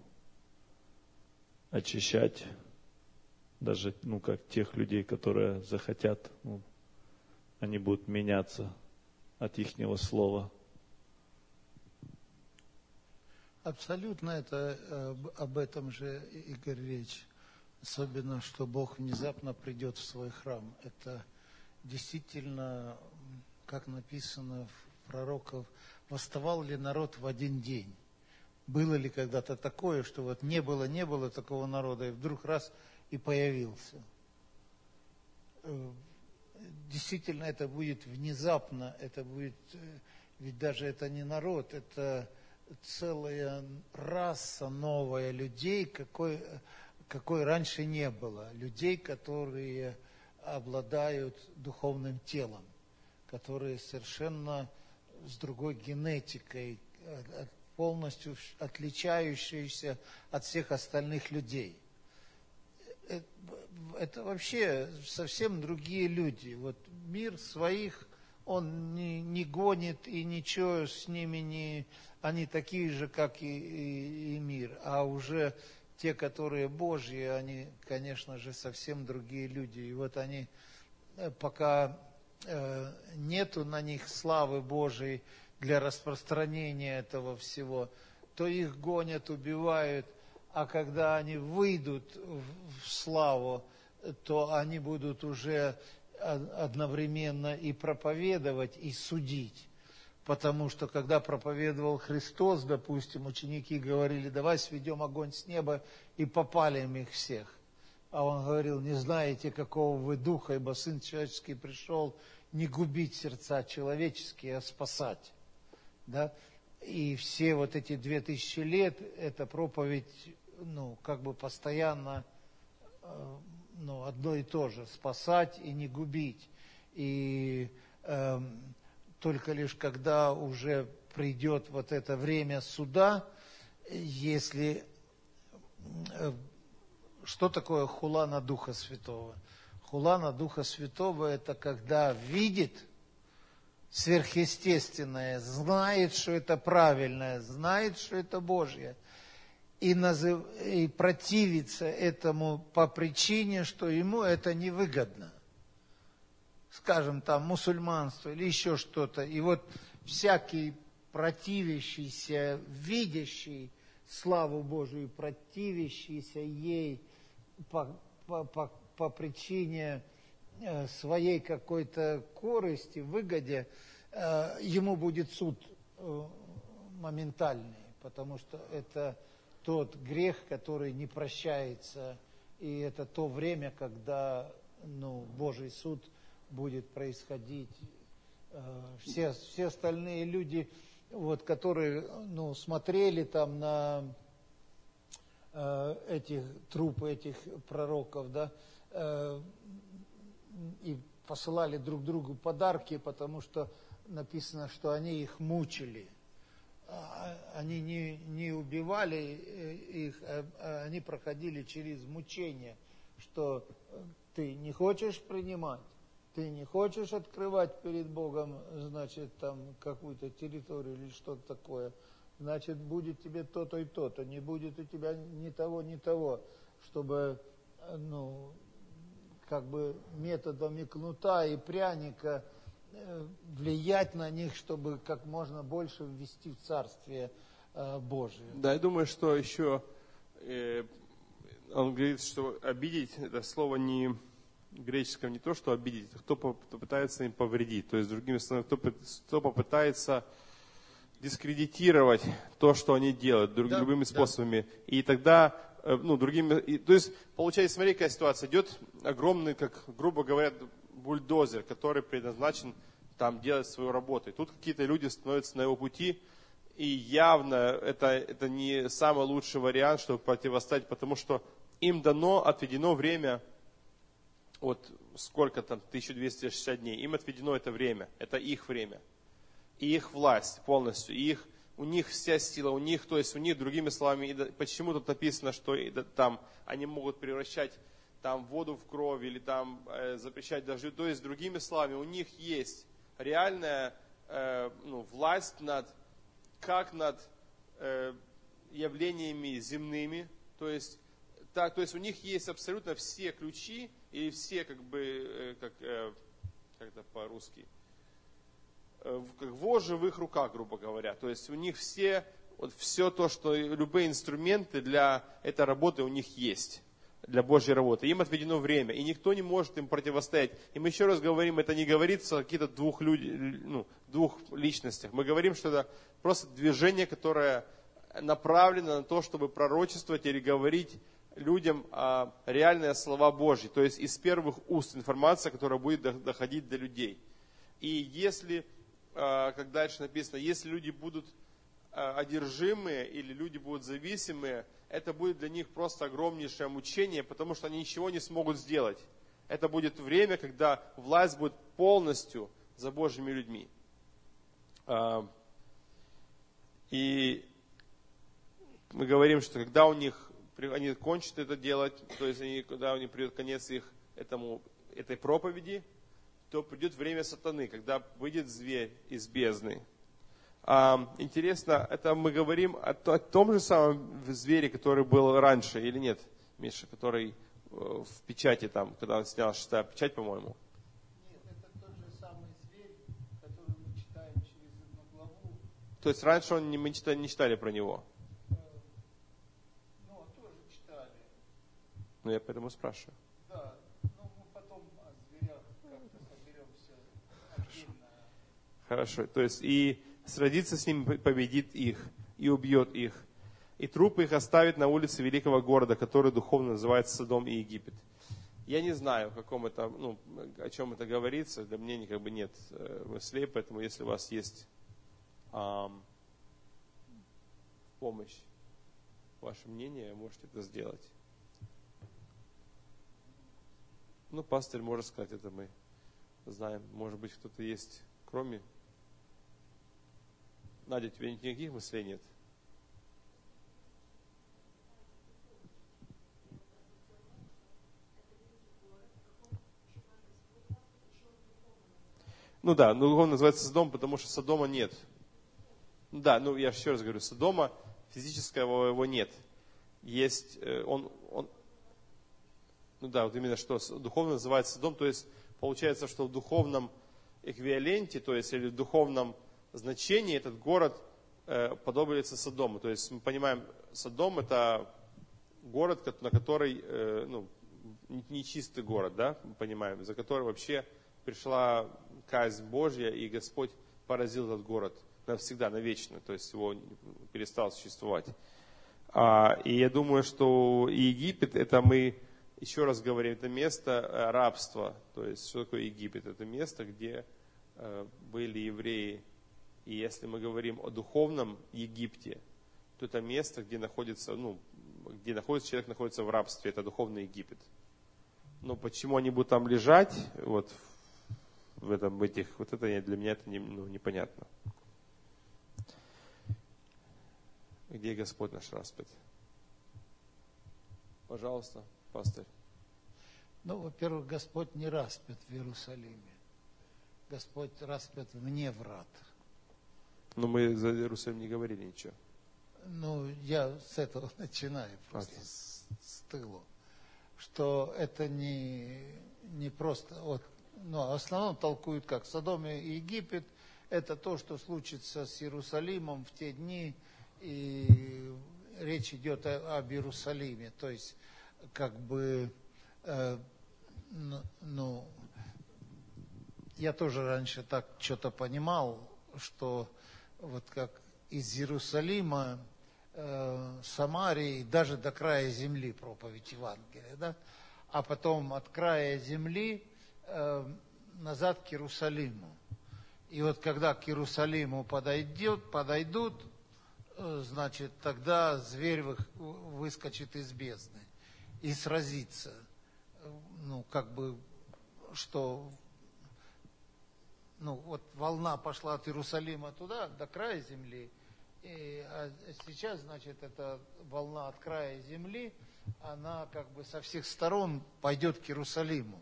[SPEAKER 6] очищать даже, ну, как тех людей, которые захотят, ну, они будут меняться от ихнего слова.
[SPEAKER 1] Абсолютно это, об этом же, Игорь, речь. Особенно, что Бог внезапно придет в свой храм. Это действительно, как написано в пророках, восставал ли народ в один день? Было ли когда-то такое, что вот не было, не было такого народа, и вдруг раз и появился? Действительно, это будет внезапно, это будет, ведь даже это не народ, это целая раса новая людей, какой, какой раньше не было. Людей, которые обладают духовным телом, которые совершенно с другой генетикой, полностью отличающиеся от всех остальных людей. Это вообще совсем другие люди. Вот мир своих, он не, не гонит, и ничего с ними не... Они такие же, как и, и, и мир. А уже те, которые Божьи, они, конечно же, совсем другие люди. И вот они, пока э, нету на них славы Божией для распространения этого всего, то их гонят, убивают. А когда они выйдут в, в славу, то они будут уже одновременно и проповедовать, и судить. Потому что, когда проповедовал Христос, допустим, ученики говорили, давай сведем огонь с неба и попалим их всех. А он говорил, не знаете, какого вы духа, ибо Сын Человеческий пришел не губить сердца человеческие, а спасать. Да? И все вот эти две тысячи лет, эта проповедь, ну, как бы постоянно, ну, одно и то же, спасать и не губить. И... Эм, Только лишь когда уже придет вот это время суда, если... Что такое хула на Духа Святого? Хула на Духа Святого – это когда видит сверхъестественное, знает, что это правильное, знает, что это Божье, и, назыв... и противится этому по причине, что ему это невыгодно. Скажем, там, мусульманство или еще что-то. И вот всякий противящийся, видящий славу Божию, противящийся ей по, по, по, по причине своей какой-то корысти, выгоде, ему будет суд моментальный, потому что это тот грех, который не прощается, и это то время, когда, ну, Божий суд будет происходить. Все, все остальные люди, вот, которые, ну, смотрели там на э, этих трупы этих пророков, да, э, и посылали друг другу подарки, потому что написано, что они их мучили. Они не, не убивали их, а они проходили через мучения, что ты не хочешь принимать, ты не хочешь открывать перед Богом, значит, там какую-то территорию или что-то такое, значит, будет тебе то-то и то-то, не будет у тебя ни того, ни того, чтобы, ну, как бы методами кнута и пряника влиять на них, чтобы как можно больше ввести в Царствие э, Божие.
[SPEAKER 2] Да, я думаю, что еще э, он говорит, что обидеть, это слово не в греческом не то, что обидеть, а кто попытается им повредить. То есть, другими словами, кто, кто попытается дискредитировать то, что они делают, друг, да, любыми способами. Да. И тогда, э, ну, другими... И, то есть, получается, смотри, какая ситуация. Идет огромный, как грубо говоря, бульдозер, который предназначен там делать свою работу. И тут какие-то люди становятся на его пути, и явно это, это не самый лучший вариант, чтобы противостоять, потому что им дано, отведено время, вот сколько там, тысяча двести шестьдесят дней, им отведено это время, это их время, и их власть полностью, и их, у них вся сила, у них, то есть у них, другими словами, почему тут написано, что там они могут превращать там воду в кровь или там э, запрещать дождю. То есть, другими словами, у них есть реальная э, ну, власть над, как над э, явлениями земными. То есть, так, то есть, у них есть абсолютно все ключи и все, как бы, э, как, э, как это по-русски, э, как вожжи в их руках, грубо говоря. То есть, у них все, вот, все то, что любые инструменты для этой работы у них есть. Для Божьей работы. Им отведено время, и никто не может им противостоять. И мы еще раз говорим, это не говорится о каких-то двух, люди, ну, двух личностях. Мы говорим, что это просто движение, которое направлено на то, чтобы пророчествовать или говорить людям а, реальные слова Божьи. То есть из первых уст информация, которая будет доходить до людей. И если, а, как дальше написано, если люди будут одержимые или люди будут зависимые, это будет для них просто огромнейшее мучение, потому что они ничего не смогут сделать. Это будет время, когда власть будет полностью за Божьими людьми. И мы говорим, что когда у них, они кончат это делать, то есть они, когда у них придет конец их этому, этой проповеди, то придет время сатаны, когда выйдет зверь из бездны. А, интересно, это мы говорим о, о том же самом звере, который был раньше, или нет, Миша, который э, в печати там, когда он снял шестая печать, по-моему?
[SPEAKER 1] Нет, это тот же самый зверь, который мы читаем через одну главу.
[SPEAKER 2] То есть раньше он, не, мы читали, не читали про него?
[SPEAKER 1] Э, ну, тоже читали.
[SPEAKER 2] Ну, я поэтому спрашиваю.
[SPEAKER 1] Да, ну мы потом о зверях как-то соберемся отдельно.
[SPEAKER 2] Хорошо, то есть и сразится с ним, победит их и убьет их. И трупы их оставит на улице великого города, который духовно называется Содом и Египет. Я не знаю, о каком это, ну, о чем это говорится. Для меня как бы нет э, мыслей, поэтому если у вас есть эм, помощь, ваше мнение, можете это сделать. Ну, пастырь может сказать, это мы знаем. Может быть, кто-то есть, кроме... Надя, у тебя никаких мыслей нет? Ну да, ну он называется Содом, потому что Содома нет. Да, ну я еще раз говорю, Содома физического его нет. Есть, он, он, ну да, вот именно что духовно называется Содом, то есть получается, что в духовном эквиваленте, то есть или в духовном значении этот город э, подобается Содому. То есть мы понимаем, Содом это город, на который, э, ну, нечистый город, да, мы понимаем, за который вообще пришла казнь Божья, и Господь поразил этот город навсегда, навечно, то есть его перестал существовать. А, и я думаю, что Египет, это мы, еще раз говорим, это место рабства. То есть, что такое Египет? Это место, где э, были евреи. И если мы говорим о духовном Египте, то это место, где находится, ну, где находится, человек находится в рабстве, это духовный Египет. Но почему они будут там лежать, вот в этом, в этих, вот это для меня это не, ну, непонятно. Где Господь наш распят? Пожалуйста, пастырь.
[SPEAKER 1] Ну, во-первых, Господь не распят в Иерусалиме. Господь распят вне врат.
[SPEAKER 2] Но мы за Иерусалим не говорили ничего.
[SPEAKER 1] Ну, я с этого начинаю, просто
[SPEAKER 2] Окей.
[SPEAKER 1] с, с тылу. Что это не, не просто... Вот, ну, в основном толкуют как Содом и Египет. Это то, что случится с Иерусалимом в те дни. И речь идет о, об Иерусалиме. То есть, как бы... Э, ну, ну, я тоже раньше так что-то понимал, что вот как из Иерусалима, э, Самарии, даже до края земли проповедь Евангелия, да? А потом от края земли э, назад к Иерусалиму. И вот когда к Иерусалиму подойдет, подойдут, э, значит, тогда зверь вы, выскочит из бездны и сразится. Ну, как бы, что... Ну, вот волна пошла от Иерусалима туда, до края земли. И, а сейчас, значит, эта волна от края земли, она как бы со всех сторон пойдет к Иерусалиму.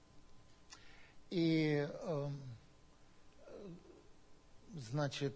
[SPEAKER 1] И, э, значит,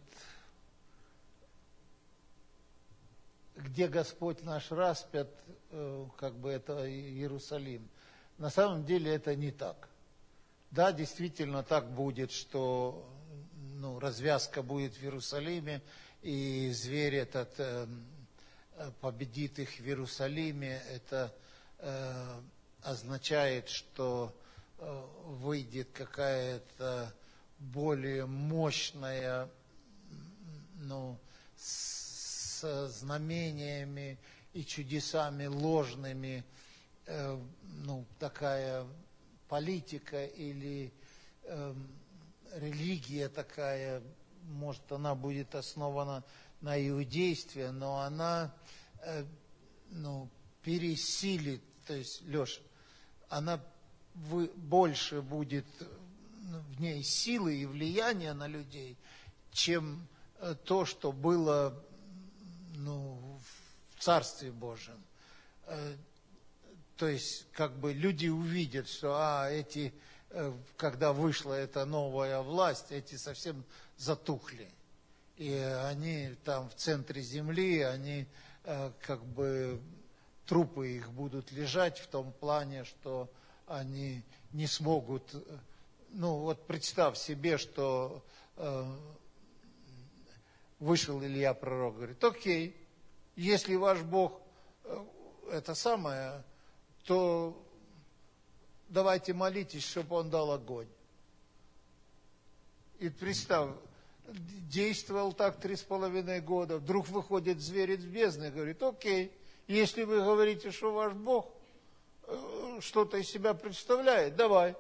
[SPEAKER 1] где Господь наш распят, э, как бы это Иерусалим. На самом деле это не так. Да, действительно так будет, что ну, развязка будет в Иерусалиме, и зверь этот э, победит их в Иерусалиме. Это э, означает, что э, выйдет какая-то более мощная, ну, с, с знамениями и чудесами ложными, э, ну, такая... политика или э, религия такая, может, она будет основана на иудействе, но она э, ну, пересилит, то есть, Леша, она вы, больше будет в ней силы и влияния на людей, чем э, то, что было ну, в Царстве Божьем. Э, То есть, как бы люди увидят, что а, эти, когда вышла эта новая власть, эти совсем затухли. И они там в центре земли, они как бы, трупы их будут лежать в том плане, что они не смогут... Ну, вот представь себе, что вышел Илья пророк, говорит, окей, если ваш Бог это самое... то давайте молитесь, чтобы он дал огонь. И представь, действовал так три с половиной года, вдруг выходит зверь из бездны и говорит, окей, если вы говорите, что ваш Бог что-то из себя представляет, давай.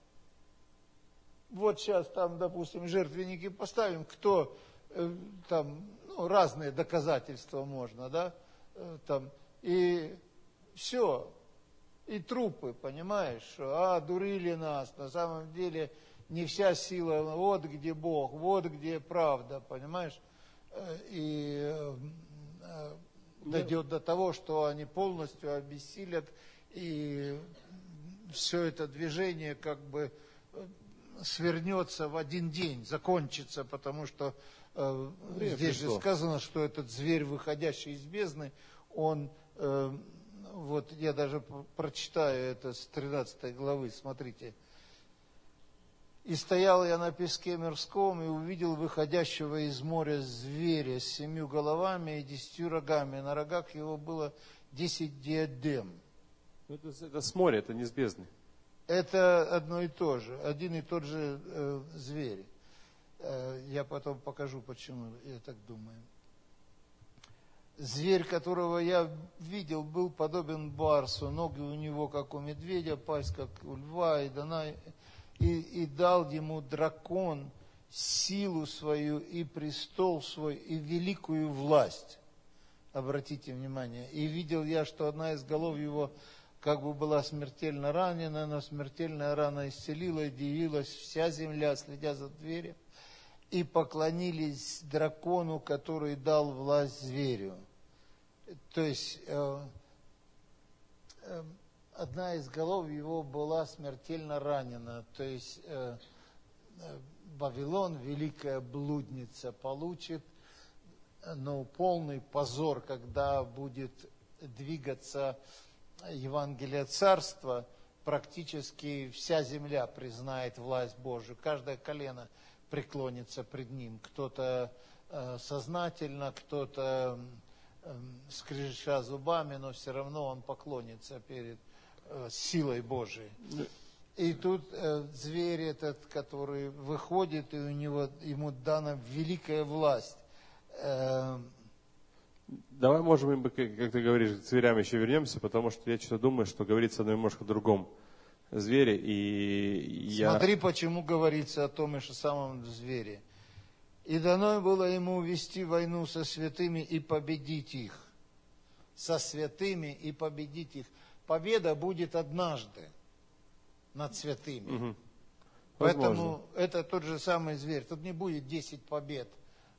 [SPEAKER 1] Вот сейчас там, допустим, жертвенники поставим, кто там, ну, разные доказательства можно, да, там, и все. И трупы, понимаешь, что, а, дурили нас, на самом деле не вся сила, вот где Бог, вот где правда, понимаешь, и э, дойдет до того, что они полностью обессилят, и все это движение как бы свернется в один день, закончится, потому что э, здесь же сказано, что этот зверь, выходящий из бездны, он... Э, Вот я даже прочитаю это с тринадцатой главы, смотрите. «И стоял я на песке мирском, и увидел выходящего из моря зверя с семью головами и десятью рогами. На рогах его было десять диадем».
[SPEAKER 2] Это, это с моря, это не с бездны.
[SPEAKER 1] Это одно и то же, один и тот же э, зверь. Э, я потом покажу, почему я так думаю. Зверь, которого я видел, был подобен барсу, ноги у него, как у медведя, пасть, как у льва, и, дана, и, и дал ему дракон силу свою, и престол свой, и великую власть. Обратите внимание. И видел я, что одна из голов его, как бы была смертельно ранена, но смертельная рана исцелила, и дивилась вся земля, следя за зверем, и поклонились дракону, который дал власть зверю. То есть э, э, одна из голов его была смертельно ранена, то есть э, э, Вавилон, великая блудница, получит ну, полный позор, когда будет двигаться Евангелие Царства, практически вся земля признает власть Божию, каждое колено преклонится пред ним, кто-то э, сознательно, кто-то э, скрежеща зубами, но все равно он поклонится перед э, силой Божией. И тут э, зверь этот, который выходит, и у него, ему дана великая власть. Э,
[SPEAKER 2] Давай, можем, как ты говоришь, к зверям еще вернемся, потому что я что-то думаю, что говорится немножко о другом звере. И я...
[SPEAKER 1] Смотри, почему говорится о том же самом звере. «И дано было ему вести войну со святыми и победить их». Со святыми и победить их. Победа будет однажды над святыми.
[SPEAKER 2] Угу.
[SPEAKER 1] Поэтому это тот же самый зверь. Тут не будет десять побед.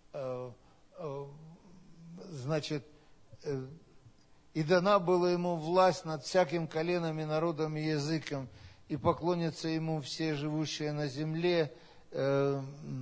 [SPEAKER 1] Значит, и дана была ему власть над всяким коленом и народом и языком, и поклонятся ему все живущие на земле. И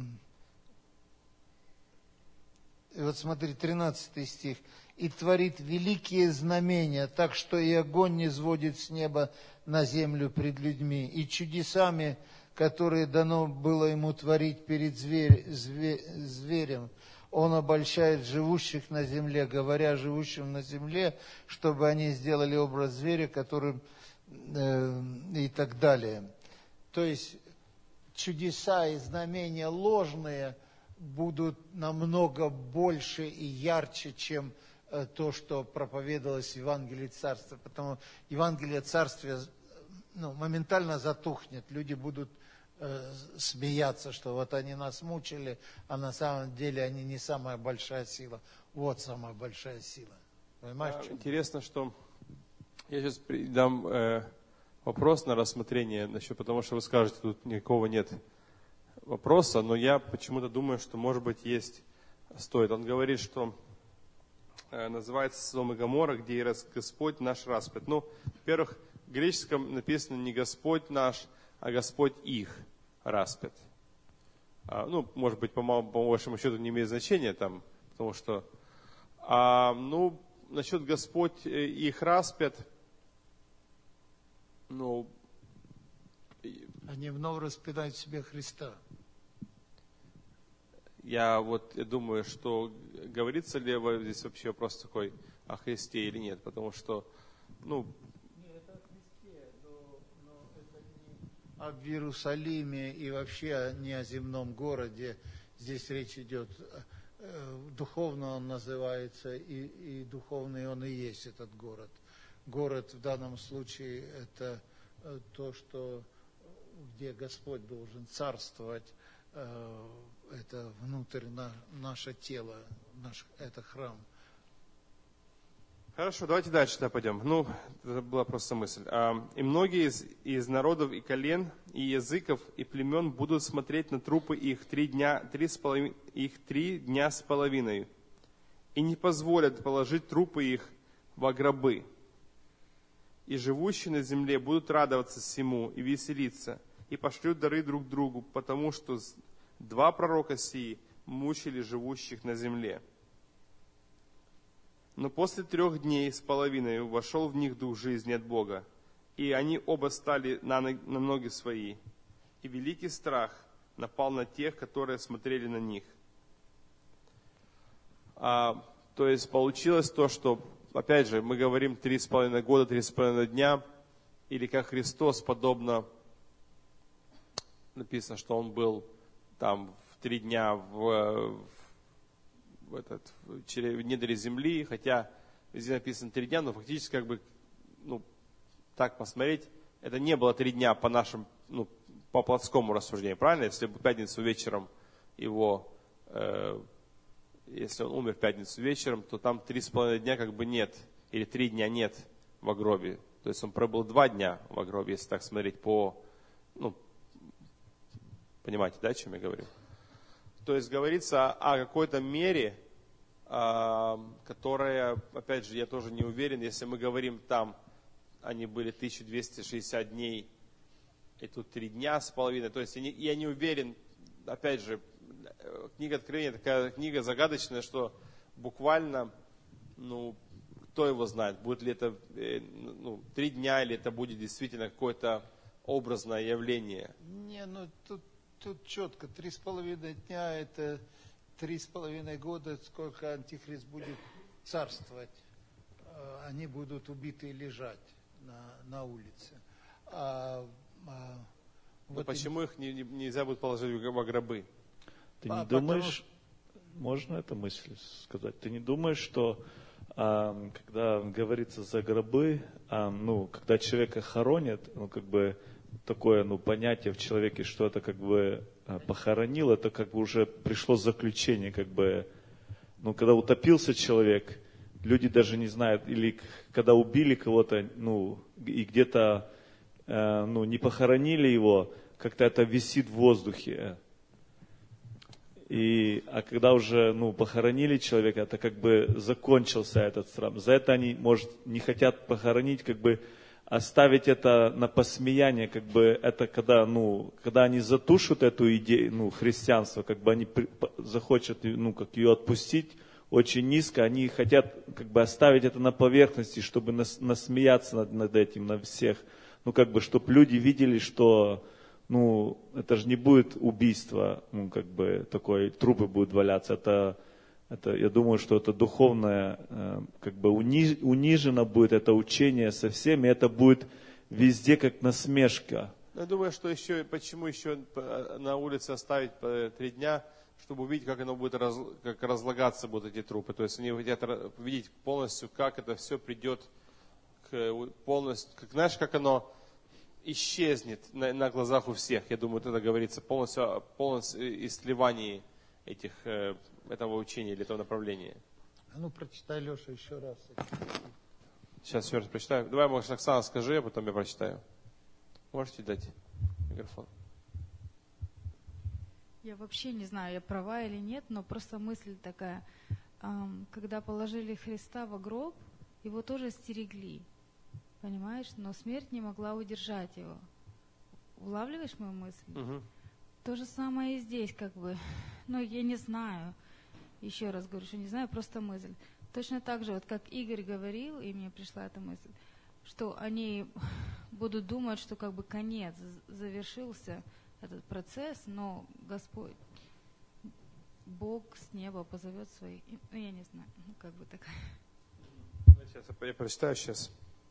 [SPEAKER 1] вот смотри, тринадцатый стих. «И творит великие знамения, так что и огонь не сводит с неба на землю пред людьми, и чудесами, которые дано было ему творить перед зверь, зверь, зверем, он обольщает живущих на земле, говоря живущим на земле, чтобы они сделали образ зверя, которым э, и так далее». То есть чудеса и знамения ложные будут намного больше и ярче, чем э, то, что проповедовалось в Евангелии Царства. Потому Евангелие Царствия ну, моментально затухнет, люди будут смеяться, что вот они нас мучили, а на самом деле они не самая большая сила. Вот самая большая сила. Понимаешь?
[SPEAKER 2] А, интересно, что я сейчас дам э, вопрос на рассмотрение, насчет, потому что вы скажете, тут никакого нет вопроса, но я почему-то думаю, что может быть есть, стоит. Он говорит, что э, называется Содом и Гоморра, где и Господь наш распят. Ну, во-первых, в греческом написано не Господь наш, а Господь их распят. А, ну, может быть, по, по вашему счету не имеет значения там, потому что, а, ну, насчет Господь их распят, ну...
[SPEAKER 1] Они вновь распинают в себе Христа.
[SPEAKER 2] Я вот я думаю, что говорится ли здесь вообще вопрос такой о Христе или нет, потому что, ну...
[SPEAKER 1] Об Иерусалиме и вообще не о земном городе. Здесь речь идет, духовно он называется, и, и духовный он и есть этот город. Город в данном случае это то, что, где Господь должен царствовать, это внутрь на, наше тело, наш, это храм.
[SPEAKER 2] Хорошо, давайте дальше тогда пойдем. Ну, это была просто мысль. И многие из, из народов и колен, и языков, и племен будут смотреть на трупы их три дня, три с половиной, их три дня с половиной, и не позволят положить трупы их во гробы. И живущие на земле будут радоваться всему и веселиться, и пошлют дары друг другу, потому что два пророка сии мучили живущих на земле. Но после трех дней с половиной вошел в них дух жизни от Бога, и они оба стали на ноги свои, и великий страх напал на тех, которые смотрели на них. А, то есть получилось то, что, опять же, мы говорим три с половиной года, три с половиной дня, или как Христос, подобно, написано, что Он был там в три дня в, в, этот, в недре земли, хотя здесь написано три дня, но фактически, как бы, ну, так посмотреть, это не было три дня по нашим, ну, по плотскому рассуждению, правильно? Если бы в пятницу вечером его, э, если он умер в пятницу вечером, то там три с половиной дня как бы нет, или три дня нет в гробе. То есть он пробыл два дня в гробе, если так смотреть по, ну, понимаете, да, о чем я говорю? То есть говорится о какой-то мере, которая, опять же, я тоже не уверен, если мы говорим там, они были тысяча двести шестьдесят дней, и тут три дня с половиной, то есть я не, я не уверен, опять же, книга Откровения такая книга загадочная, что буквально, ну, кто его знает, будет ли это ну, три дня, или это будет действительно какое-то образное явление.
[SPEAKER 1] Не, ну тут, тут четко, три с половиной дня, это три с половиной года, сколько Антихрист будет царствовать. Они будут убиты и лежать на, на улице. А, а,
[SPEAKER 2] Но
[SPEAKER 1] вот
[SPEAKER 2] почему
[SPEAKER 1] и...
[SPEAKER 2] их не, не, нельзя будет положить во гробы?
[SPEAKER 6] Ты не
[SPEAKER 1] а,
[SPEAKER 6] думаешь,
[SPEAKER 1] потому...
[SPEAKER 6] можно эту мысль сказать, ты не думаешь, что а, когда говорится за гробы, а, ну, когда человека хоронят, ну, как бы такое, ну, понятие в человеке, что это как бы а, похоронил, это как бы уже пришло заключение, как бы, ну, когда утопился человек, люди даже не знают, или когда убили кого-то, ну, и где-то, э, ну, не похоронили его, как-то это висит в воздухе. И, а когда уже, ну, похоронили человека, это как бы закончился этот срам. За это они, может, не хотят похоронить, как бы оставить это на посмеяние, как бы это когда, ну, когда они затушат эту идею, ну, христианства, как бы они при, захотят, ну, как ее отпустить очень низко, они хотят как бы оставить это на поверхности, чтобы нас, насмеяться над, над этим, на всех. Ну, как бы, чтобы люди видели, что, ну, это же не будет убийство, ну, как бы, такое, трупы будут валяться. Это, это я думаю, что это духовное, э, как бы, униж, унижено будет это учение со всеми, это будет везде как насмешка.
[SPEAKER 2] Я думаю, что еще, почему еще на улице оставить три дня, чтобы увидеть, как оно будет, раз, как разлагаться будут эти трупы. То есть они хотят видеть полностью, как это все придет к полностью, как, знаешь, как оно исчезнет на, на глазах у всех. Я думаю, это говорится полностью, полностью исливании этих, этого учения или этого направления.
[SPEAKER 1] А ну, прочитай, Леша, еще раз.
[SPEAKER 2] Сейчас еще раз прочитаю. Давай, может, Оксана, скажи, а потом я прочитаю. Можете дать микрофон?
[SPEAKER 7] Я вообще не знаю, я права или нет, но просто мысль такая. Когда положили Христа во гроб, его тоже стерегли, понимаешь? Но смерть не могла удержать его. Улавливаешь мою мысль?
[SPEAKER 2] Угу.
[SPEAKER 7] То же самое и здесь, как бы. Ну, я не знаю. Еще раз говорю, что не знаю, просто мысль. Точно так же, вот как Игорь говорил, и мне пришла эта мысль, что они будут думать, что как бы конец завершился, этот процесс, но Господь, Бог с неба позовет своих, ну, я не знаю, ну, как бы так.
[SPEAKER 2] Сейчас я прочитаю сейчас.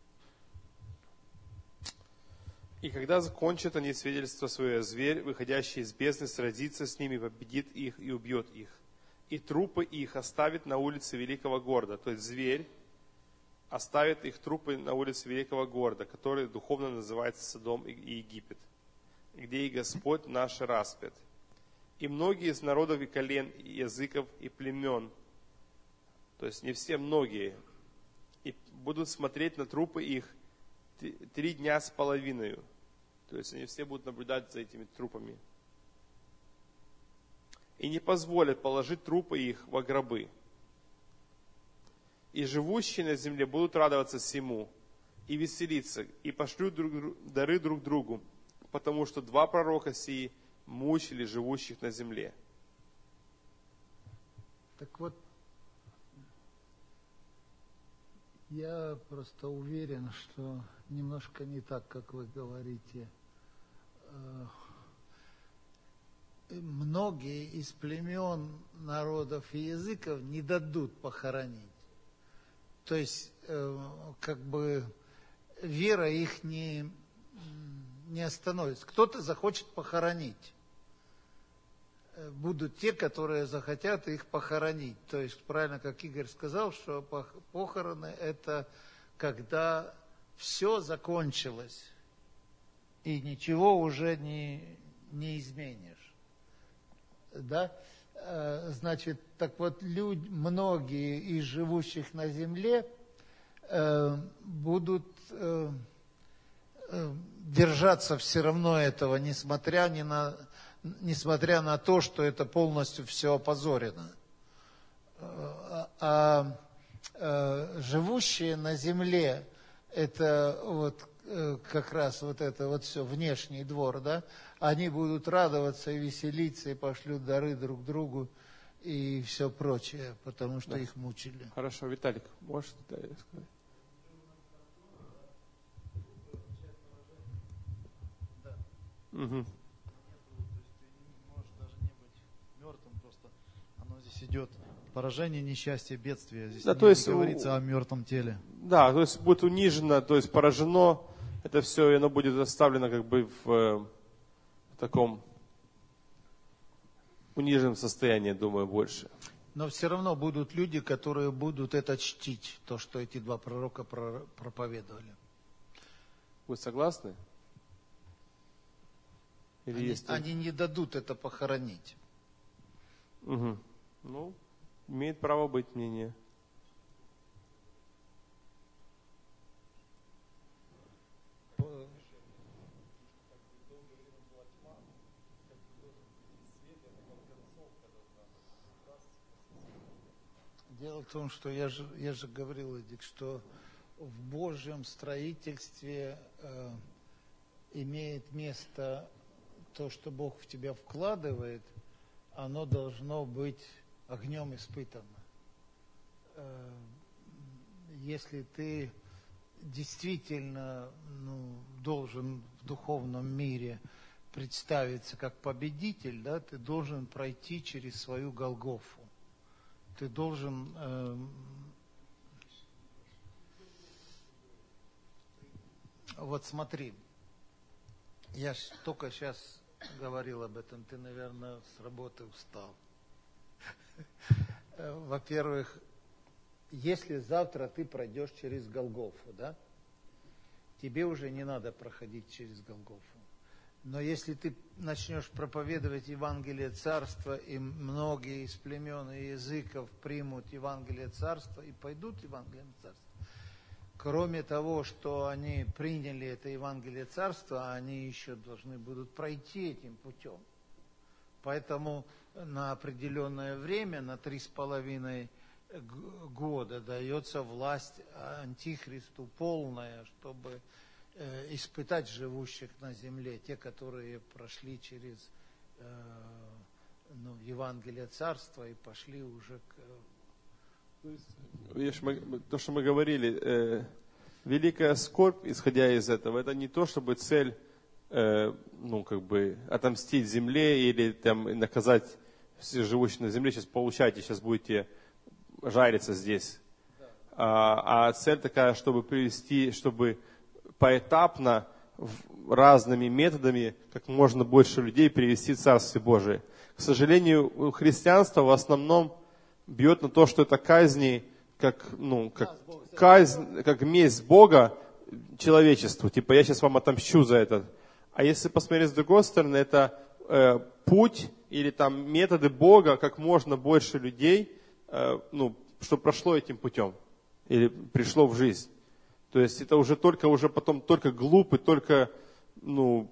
[SPEAKER 2] И когда закончат они свидетельство свое, зверь, выходящий из бездны, сразится с ними, победит их и убьет их. И трупы их оставит на улице великого города. То есть зверь оставит их трупы на улице великого города, который духовно называется Содом и Египет, где и Господь наш распят. И многие из народов и колен, и языков, и племен, то есть не все, многие, и будут смотреть на трупы их три дня с половиной. То есть они все будут наблюдать за этими трупами. И не позволят положить трупы их во гробы. И живущие на земле будут радоваться всему, и веселиться, и пошлют друг, дары друг другу, потому что два пророка сии мучили живущих на земле.
[SPEAKER 1] Так вот, я просто уверен, что немножко не так, как вы говорите. Многие из племен, народов и языков не дадут похоронить. То есть, как бы, вера их не... не остановится. Кто-то захочет похоронить. Будут те, которые захотят их похоронить. То есть, правильно, как Игорь сказал, что похороны – это когда все закончилось, и ничего уже не, не изменишь. Да? Значит, так вот, люди, многие из живущих на земле э, будут э, э, держаться все равно этого, несмотря, ни на, несмотря на то, что это полностью все опозорено. А, а, а живущие на земле, это вот э, как раз вот это вот все, внешний двор, да, они будут радоваться и веселиться, и пошлют дары друг другу, и все прочее, потому что
[SPEAKER 2] Да.
[SPEAKER 1] их мучили.
[SPEAKER 2] Хорошо, Виталик, можешь сказать? Угу.
[SPEAKER 8] Можешь даже не быть мертвым, просто оно здесь идет. Поражение, несчастье, бедствие. Здесь
[SPEAKER 2] Да,
[SPEAKER 8] не,
[SPEAKER 2] то есть
[SPEAKER 8] не
[SPEAKER 2] у-
[SPEAKER 8] говорится о мертвом теле.
[SPEAKER 2] Да, то есть будет унижено, то есть поражено, это все, и оно будет оставлено как бы в, э, в таком униженном состоянии, думаю, больше.
[SPEAKER 1] Но все равно будут люди, которые будут это чтить, то, что эти два пророка про- проповедовали.
[SPEAKER 2] Вы согласны? Или
[SPEAKER 1] Они,
[SPEAKER 2] есть...
[SPEAKER 1] они не дадут это похоронить.
[SPEAKER 2] Мгм. Ну, имеет право быть мнение.
[SPEAKER 1] Дело в том, что я же, я же говорил, Эдик, что в Божьем строительстве э, имеет место то, что Бог в тебя вкладывает, оно должно быть огнем испытано. Э, если ты действительно ну, должен в духовном мире представиться как победитель, да, ты должен пройти через свою Голгофу. Ты должен э, вот смотри, я ж только сейчас говорил об этом, ты, наверное, с работы устал. Э, Во-первых, если завтра ты пройдешь через Голгофу, да, тебе уже не надо проходить через Голгофу. Но если ты начнешь проповедовать Евангелие Царства, и многие из племен и языков примут Евангелие Царства и пойдут Евангелием Царства, кроме того, что они приняли это Евангелие Царства, они еще должны будут пройти этим путем. Поэтому на определенное время, на три с половиной года, дается власть Антихристу полная, чтобы испытать живущих на земле, те, которые прошли через э, ну, Евангелие Царства и пошли уже к...
[SPEAKER 2] То есть, видишь, мы, то, что мы говорили, э, великая скорбь, исходя из этого, это не то, чтобы цель, э, ну, как бы, отомстить земле или там наказать всех живущих на земле, сейчас получайте, сейчас будете жариться здесь. А, а цель такая, чтобы привести, чтобы поэтапно, разными методами, как можно больше людей привести в Царствие Божие. К сожалению, христианство в основном бьет на то, что это казни, как, ну, как казнь, как месть Бога человечеству. Типа, я сейчас вам отомщу за это. А если посмотреть с другой стороны, это э, путь или там методы Бога, как можно больше людей, э, ну, что прошло этим путем или пришло в жизнь. То есть это уже только, уже потом только глупый, только, ну,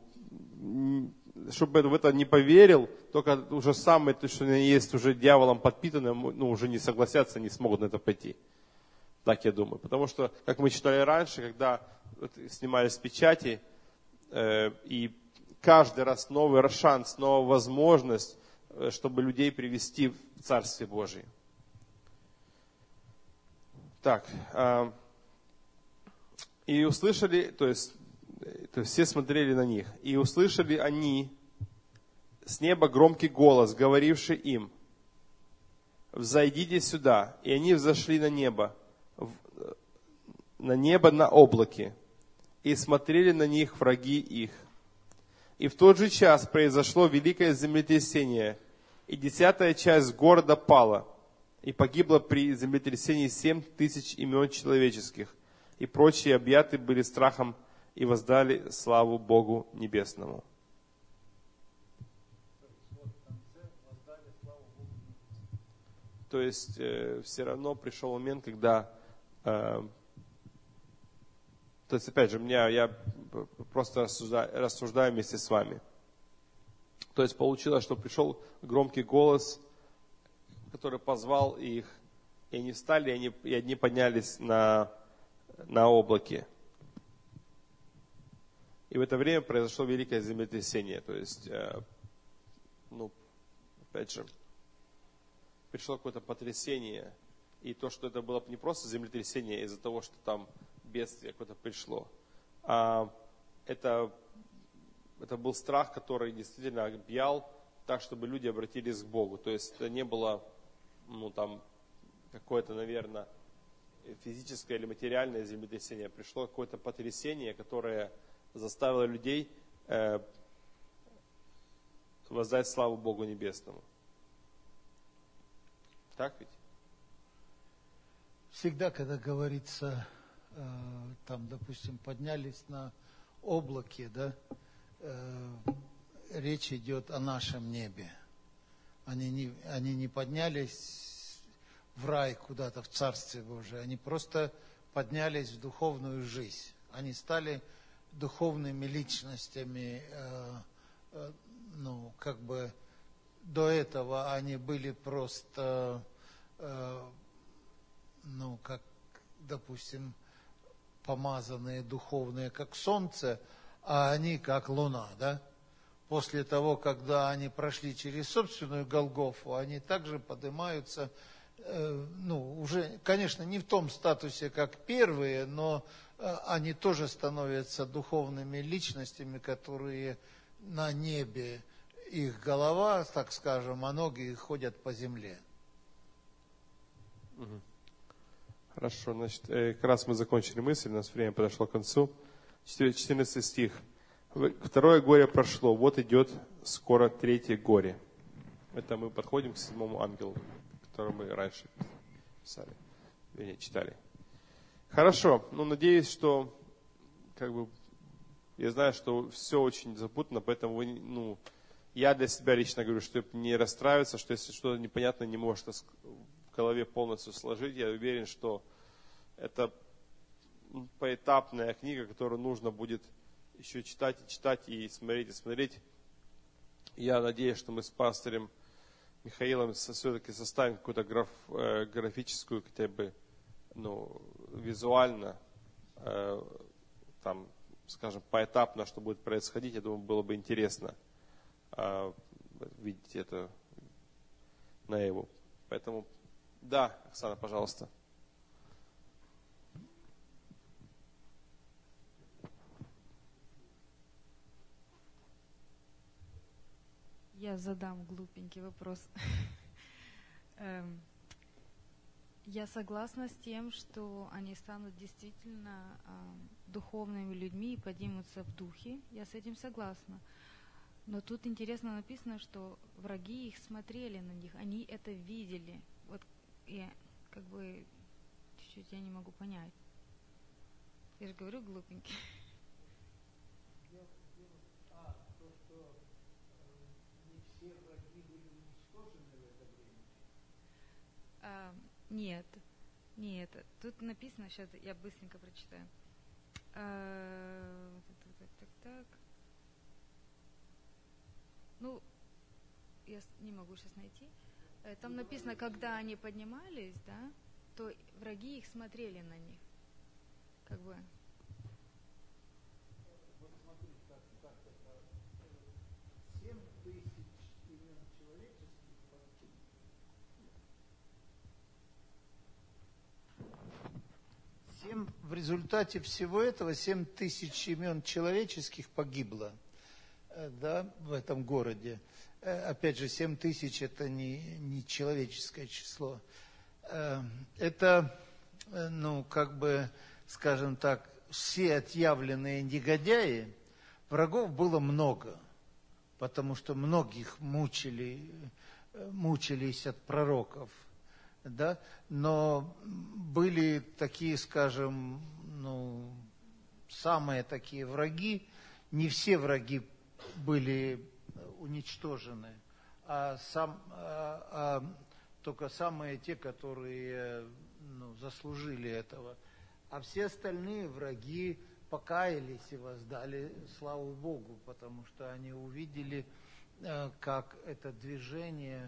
[SPEAKER 2] чтобы в это не поверил, только уже самые, то, что есть уже дьяволом подпитанные, ну, уже не согласятся, не смогут на это пойти. Так я думаю. Потому что, как мы читали раньше, когда вот, снимались печати, э, и каждый раз новый шанс, новая возможность, э, чтобы людей привести в Царствие Божие. Так, э, и услышали, то есть, то есть все смотрели на них, и услышали они с неба громкий голос, говоривший им: «Взойдите сюда». И они взошли на небо, на небо на облаке, и смотрели на них враги их. И в тот же час произошло великое землетрясение, и десятая часть города пала, и погибло при землетрясении семь тысяч имен человеческих. И прочие объяты были страхом и воздали славу Богу Небесному. То есть э, все равно пришел момент, когда э, То есть, опять же, меня, я просто рассуждаю, рассуждаю вместе с вами. То есть получилось, что пришел громкий голос, который позвал их, и они встали, и они, и одни поднялись на, на облаке. И в это время произошло великое землетрясение. То есть, э, ну, опять же, пришло какое-то потрясение. И то, что это было не просто землетрясение из-за того, что там бедствие какое-то пришло, а это, это был страх, который действительно объял так, чтобы люди обратились к Богу. То есть это не было, ну, там, какое-то, наверное, физическое или материальное землетрясение. Пришло какое-то потрясение, которое заставило людей э, воздать славу Богу Небесному. Так ведь?
[SPEAKER 1] Всегда, когда говорится, э, там, допустим, поднялись на облаке, да, э, речь идет о нашем небе. Они не, они не поднялись в рай куда-то, в Царствие Божие, они просто поднялись в духовную жизнь. Они стали духовными личностями, э, э, ну, как бы до этого они были просто, э, ну, как, допустим, помазанные духовные, как солнце, а они как луна, да? После того, когда они прошли через собственную Голгофу, они также поднимаются, э, ну, уже, конечно, не в том статусе, как первые, но э, они тоже становятся духовными личностями, которые на небе, их голова, так скажем, а ноги ходят по земле.
[SPEAKER 2] Угу. Хорошо, значит, э, как раз мы закончили мысль, у нас время подошло к концу. четырнадцатый стих. Второе горе прошло, вот идет скоро третье горе. Это мы подходим к седьмому ангелу, который мы раньше писали, вернее, читали. Хорошо, ну, надеюсь, что, как бы, я знаю, что все очень запутано, поэтому вы, ну, я для себя лично говорю, что не расстраиваться, что если что-то непонятно не может в голове полностью сложить, я уверен, что это поэтапная книга, которую нужно будет еще читать и читать, и смотреть, и смотреть. Я надеюсь, что мы с пастором Михаилом все-таки составим какую-то граф, э, графическую, хотя бы, ну, визуально, э, там, скажем, поэтапно, что будет происходить. Я думаю, было бы интересно э, видеть это наяву. Поэтому, да, Оксана, пожалуйста.
[SPEAKER 7] Я задам глупенький вопрос. Я согласна с тем, что они станут действительно духовными людьми и поднимутся в духе. Я с этим согласна. Но тут интересно написано, что враги их смотрели на них, они это видели. Вот я как бы чуть-чуть я не могу понять. Я же говорю глупенький. А, нет, нет. Тут написано, сейчас я быстренько прочитаю. А, так, так, так, так. Ну, я не могу сейчас найти. Там написано, когда они поднимались, да, то враги их смотрели на них. Как бы.
[SPEAKER 1] Вот смотри, как, как это. Семь тысяч имен человеческих погибло. Семь, в результате всего этого семь тысяч имен человеческих погибло, да, в этом городе. Опять же, семь тысяч это не, не человеческое число. Это, ну, как бы, скажем так, все отъявленные негодяи, врагов было много, потому что многих мучили, мучились от пророков, да, но были такие, скажем, ну, самые такие враги, не все враги были уничтожены, а, сам, а, а только самые те, которые, ну, заслужили этого. А все остальные враги покаялись и воздали славу Богу, потому что они увидели, как это движение,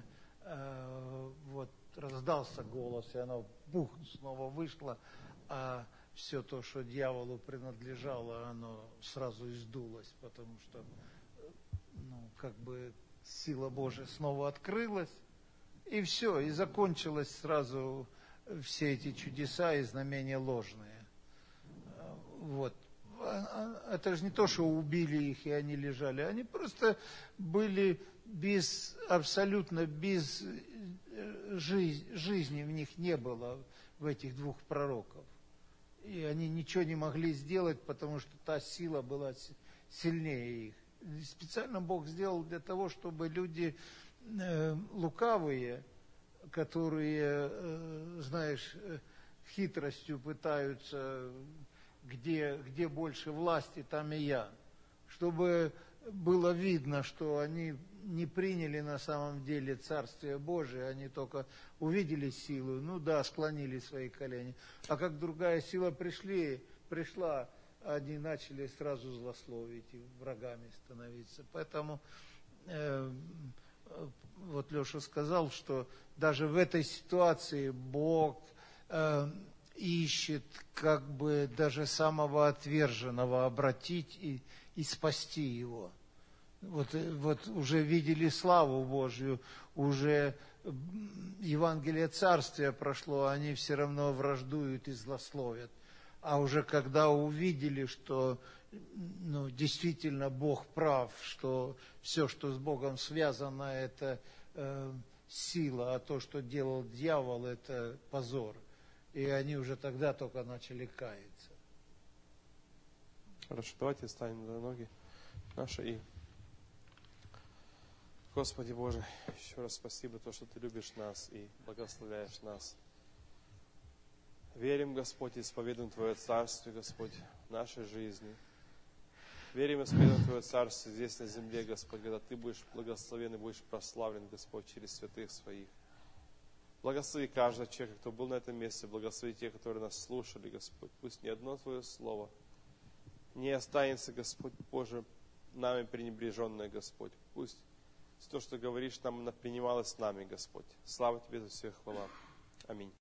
[SPEAKER 1] вот раздался голос, и оно бух, снова вышло, а все то, что дьяволу принадлежало, оно сразу издулось, потому что, ну, как бы сила Божия снова открылась, и все, и закончилось сразу все эти чудеса и знамения ложные. Вот. Это же не то, что убили их, и они лежали. Они просто были без, абсолютно без жизни, жизни в них не было, в этих двух пророков. И они ничего не могли сделать, потому что та сила была сильнее их. И специально Бог сделал для того, чтобы люди э, лукавые, которые, э, знаешь, хитростью пытаются... Где, где больше власти, там и я. Чтобы было видно, что они не приняли на самом деле Царствие Божие, они только увидели силу, ну да, склонили свои колени. А как другая сила пришли, пришла, они начали сразу злословить и врагами становиться. Поэтому э, вот Леша сказал, что даже в этой ситуации Бог... Э, ищет как бы даже самого отверженного обратить и, и спасти его. Вот, вот уже видели славу Божью, уже Евангелие Царствия прошло, они все равно враждуют и злословят. А уже когда увидели, что ну, действительно Бог прав, что все, что с Богом связано, это э, сила, а то, что делал дьявол, это позор. И они уже тогда только начали каяться.
[SPEAKER 2] Хорошо, давайте встанем на ноги наши и... Господи Боже, еще раз спасибо, то, что Ты любишь нас и благословляешь нас. Верим, Господь, и исповедуем Твое Царствие, Господь, в нашей жизни. Верим и исповедуем Твое Царствие здесь на земле, Господь, когда Ты будешь благословен и будешь прославлен, Господь, через святых Своих. Благослови каждого человека, кто был на этом месте, благослови тех, которые нас слушали, Господь. Пусть ни одно Твое слово не останется, Господь Боже, нами пренебреженное, Господь. Пусть то, что говоришь, нам принималось нами, Господь. Слава Тебе за все, хвала. Аминь.